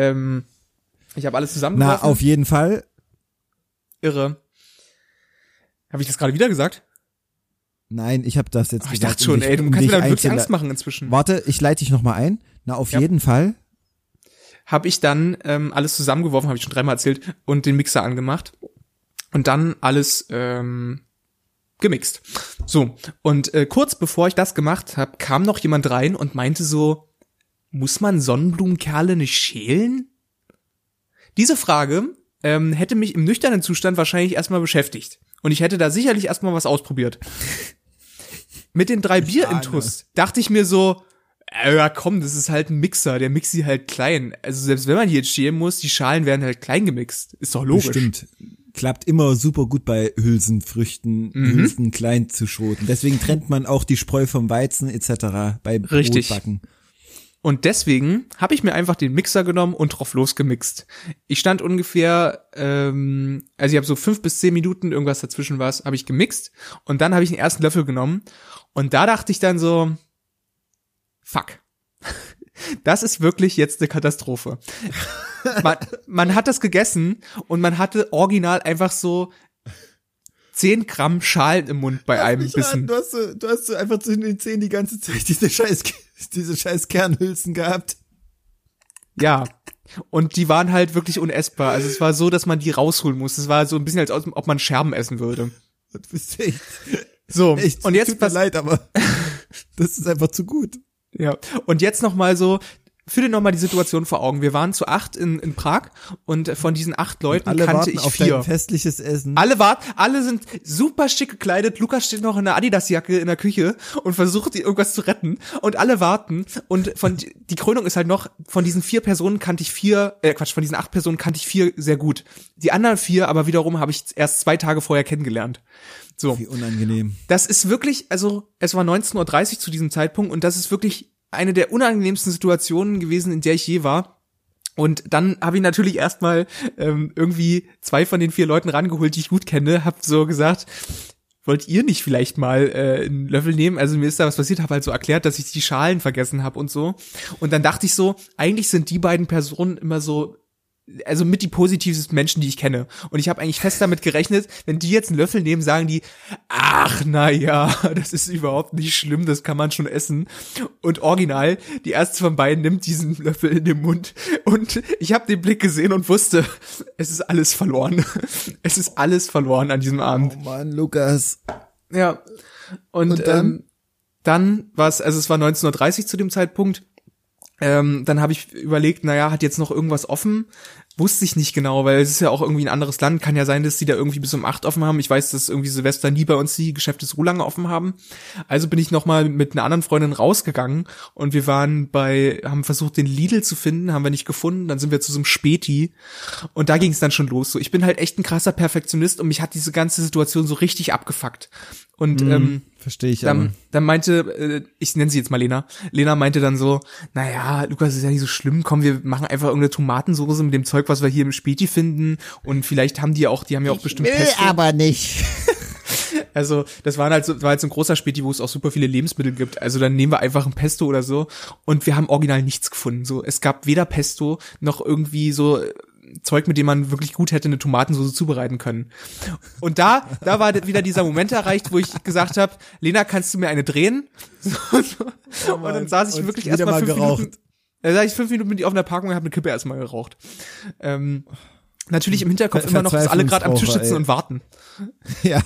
ich habe alles zusammengeworfen. Na, auf jeden Fall. Irre. Habe ich das gerade wieder gesagt? Nein, ich habe das jetzt gesagt. Ich dachte schon, ey, du kannst mir damit wirklich Angst machen inzwischen. Warte, ich leite dich nochmal ein. Na, auf jeden Fall. Habe ich dann alles zusammengeworfen, habe ich schon 3-mal erzählt, und den Mixer angemacht. Und dann alles gemixt. So, und kurz bevor ich das gemacht habe, kam noch jemand rein und meinte so, muss man Sonnenblumenkerle nicht schälen? Diese Frage hätte mich im nüchternen Zustand wahrscheinlich erstmal beschäftigt. Und ich hätte da sicherlich erstmal was ausprobiert. Mit den 3 Bier-Intus dachte ich mir so, ja komm, das ist halt ein Mixer, der mixt sie halt klein. Also selbst wenn man die jetzt schälen muss, die Schalen werden halt klein gemixt. Ist doch logisch. Stimmt. Klappt immer super gut bei Hülsenfrüchten, Hülsen klein zu schroten. Deswegen trennt man auch die Spreu vom Weizen etc. bei Brotbacken. Und deswegen habe ich mir einfach den Mixer genommen und drauf losgemixt. Ich stand ungefähr, also ich habe so 5 bis 10 Minuten, irgendwas dazwischen war es, habe ich gemixt. Und dann habe ich den ersten Löffel genommen. Und da dachte ich dann so, fuck. Das ist wirklich jetzt eine Katastrophe. Man hat das gegessen und man hatte original einfach so 10 Gramm Schalen im Mund bei einem Bissen. Du hast so einfach zwischen den Zähnen die ganze Zeit diese scheiß Kernhülsen gehabt. Ja. Und die waren halt wirklich unessbar. Also es war so, dass man die rausholen musste. Es war so ein bisschen, als ob man Scherben essen würde. Das ist echt. So. Echt, und jetzt tut mir leid, aber das ist einfach zu gut. Ja. Und jetzt nochmal so, führ dir nochmal die Situation vor Augen. Wir waren zu 8 in Prag und von diesen 8 Leuten kannte ich 4. Auf dein festliches Essen. Alle sind super schick gekleidet. Lukas steht noch in einer Adidas-Jacke in der Küche und versucht, irgendwas zu retten. Und alle warten. Und die Krönung ist halt noch, von diesen 4 Personen kannte ich 4, von diesen 8 Personen kannte ich 4 sehr gut. Die anderen 4 aber wiederum habe ich erst 2 Tage vorher kennengelernt. So. Wie unangenehm. Das ist wirklich, also es war 19:30 Uhr zu diesem Zeitpunkt und das ist wirklich eine der unangenehmsten Situationen gewesen, in der ich je war. Und dann habe ich natürlich erstmal irgendwie 2 von den 4 Leuten rangeholt, die ich gut kenne, hab so gesagt, wollt ihr nicht vielleicht mal einen Löffel nehmen? Also mir ist da was passiert, habe halt so erklärt, dass ich die Schalen vergessen habe und so. Und dann dachte ich so, eigentlich sind die beiden Personen immer so, also mit die positivsten Menschen, die ich kenne. Und ich habe eigentlich fest damit gerechnet, wenn die jetzt einen Löffel nehmen, sagen die, ach na ja, das ist überhaupt nicht schlimm, das kann man schon essen. Und original, die erste von beiden nimmt diesen Löffel in den Mund und ich habe den Blick gesehen und wusste, es ist alles verloren. Es ist alles verloren an diesem Abend. Oh Mann, Lukas. Ja. Und dann war es, also es war 19:30 Uhr zu dem Zeitpunkt. Dann habe ich überlegt, naja, hat jetzt noch irgendwas offen? wusste ich nicht genau, weil es ist ja auch irgendwie ein anderes Land. Kann ja sein, dass die da irgendwie bis um 8 offen haben. Ich weiß, dass irgendwie Silvester nie bei uns die Geschäfte so lange offen haben. Also bin ich nochmal mit einer anderen Freundin rausgegangen und wir haben versucht, den Lidl zu finden, haben wir nicht gefunden. Dann sind wir zu so einem Späti und da ging es dann schon los. So, ich bin halt echt ein krasser Perfektionist und mich hat diese ganze Situation so richtig abgefuckt. Und verstehe ich dann meinte, ich nenne sie jetzt mal Lena meinte dann so, naja, Lukas, ist ja nicht so schlimm, komm, wir machen einfach irgendeine Tomatensoße mit dem Zeug, was wir hier im Späti finden und vielleicht haben die haben ja auch bestimmt Pesto. Aber nicht. Also, war halt so ein großer Späti, wo es auch super viele Lebensmittel gibt. Also, dann nehmen wir einfach ein Pesto oder so und wir haben original nichts gefunden. So, es gab weder Pesto noch irgendwie so Zeug, mit dem man wirklich gut hätte eine Tomatensoße zubereiten können. Und da war wieder dieser Moment erreicht, wo ich gesagt habe, Lena, kannst du mir eine drehen? Und dann saß ich wirklich erstmal 5 Minuten. Da saß ich 5 Minuten mit ihr auf einer Parkung und habe eine Kippe erstmal geraucht. Natürlich im Hinterkopf immer noch, dass alle gerade am Tisch sitzen und warten. Ja.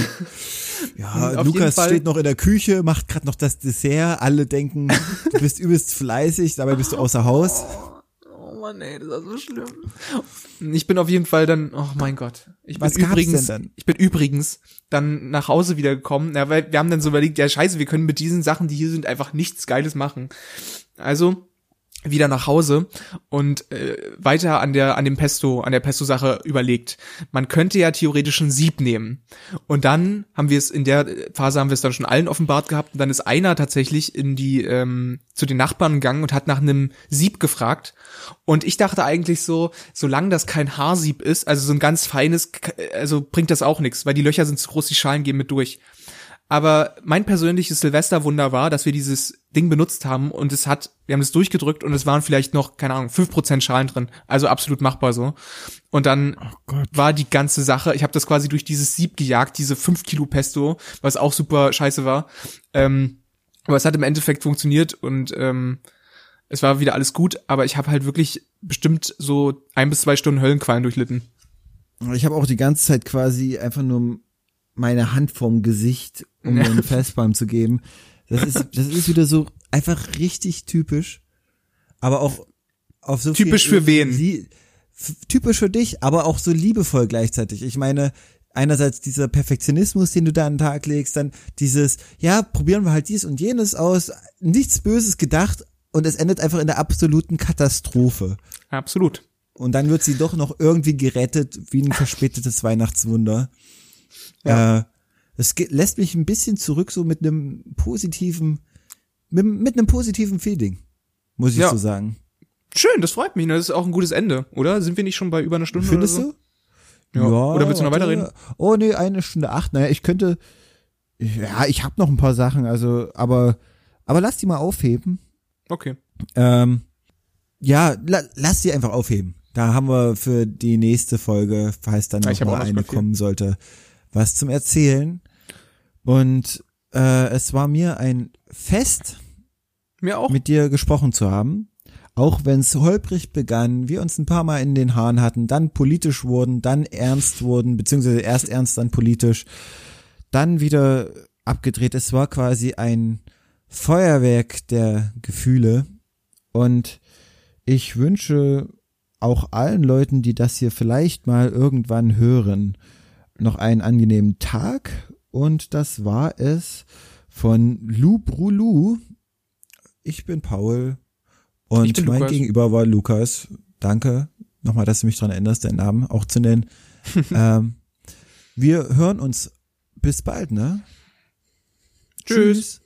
Ja, Lukas steht noch in der Küche, macht gerade noch das Dessert. Alle denken, du bist übelst fleißig, dabei bist du außer Haus. Oh Mann, ey, das ist so schlimm. Ich bin auf jeden Fall dann, oh mein Gott. Ich bin übrigens dann nach Hause wieder gekommen, ja, weil wir haben dann so überlegt, ja scheiße, wir können mit diesen Sachen, die hier sind, einfach nichts Geiles machen. Also wieder nach Hause und weiter an der Pesto-Sache überlegt. Man könnte ja theoretisch ein Sieb nehmen. Und dann haben wir es dann schon allen offenbart gehabt und dann ist einer tatsächlich zu den Nachbarn gegangen und hat nach einem Sieb gefragt. Und ich dachte eigentlich so, solange das kein Haarsieb ist, also so ein ganz feines, also bringt das auch nichts, weil die Löcher sind zu groß, die Schalen gehen mit durch. Aber mein persönliches Silvesterwunder war, dass wir dieses Ding benutzt haben und wir haben es durchgedrückt und es waren vielleicht noch, keine Ahnung, 5% Schalen drin. Also absolut machbar so. Und dann war die ganze Sache, ich habe das quasi durch dieses Sieb gejagt, diese 5 Kilo Pesto, was auch super scheiße war. Aber es hat im Endeffekt funktioniert und es war wieder alles gut, aber ich habe halt wirklich bestimmt so 1 bis 2 Stunden Höllenqualen durchlitten. Ich habe auch die ganze Zeit quasi einfach nur meine Hand vorm Gesicht, um mir einen Facepalm zu geben. Das ist wieder so einfach richtig typisch, aber auch auf so typisch viel, für wen? Typisch für dich, aber auch so liebevoll gleichzeitig. Ich meine, einerseits dieser Perfektionismus, den du da an den Tag legst, dann dieses, ja, probieren wir halt dies und jenes aus, nichts Böses gedacht und es endet einfach in der absoluten Katastrophe. Absolut. Und dann wird sie doch noch irgendwie gerettet, wie ein verspätetes Weihnachtswunder. Ja. Es lässt mich ein bisschen zurück so mit einem positiven Feeling, muss ich so sagen. Schön, das freut mich. Das ist auch ein gutes Ende, oder? Sind wir nicht schon bei über einer Stunde? Findest oder so? du? Ja. Oder willst du noch weiterreden? Oh nee, 1 Stunde 8. Naja, ich habe noch ein paar Sachen, also, aber lass die mal aufheben. Okay. Lass die einfach aufheben. Da haben wir für die nächste Folge, falls dann noch mal eine kommen sollte, was zum Erzählen. Und es war mir ein Fest, mir auch, mit dir gesprochen zu haben. Auch wenn es holprig begann, wir uns ein paar Mal in den Haaren hatten, dann politisch wurden, dann ernst wurden, beziehungsweise erst ernst, dann politisch, dann wieder abgedreht. Es war quasi ein Feuerwerk der Gefühle. Und ich wünsche auch allen Leuten, die das hier vielleicht mal irgendwann hören, noch einen angenehmen Tag. Und das war es von Lou Brulu. Ich bin Paul und mein Gegenüber war Lukas. Danke nochmal, dass du mich daran erinnerst, deinen Namen auch zu nennen. Wir hören uns bis bald, ne? Tschüss.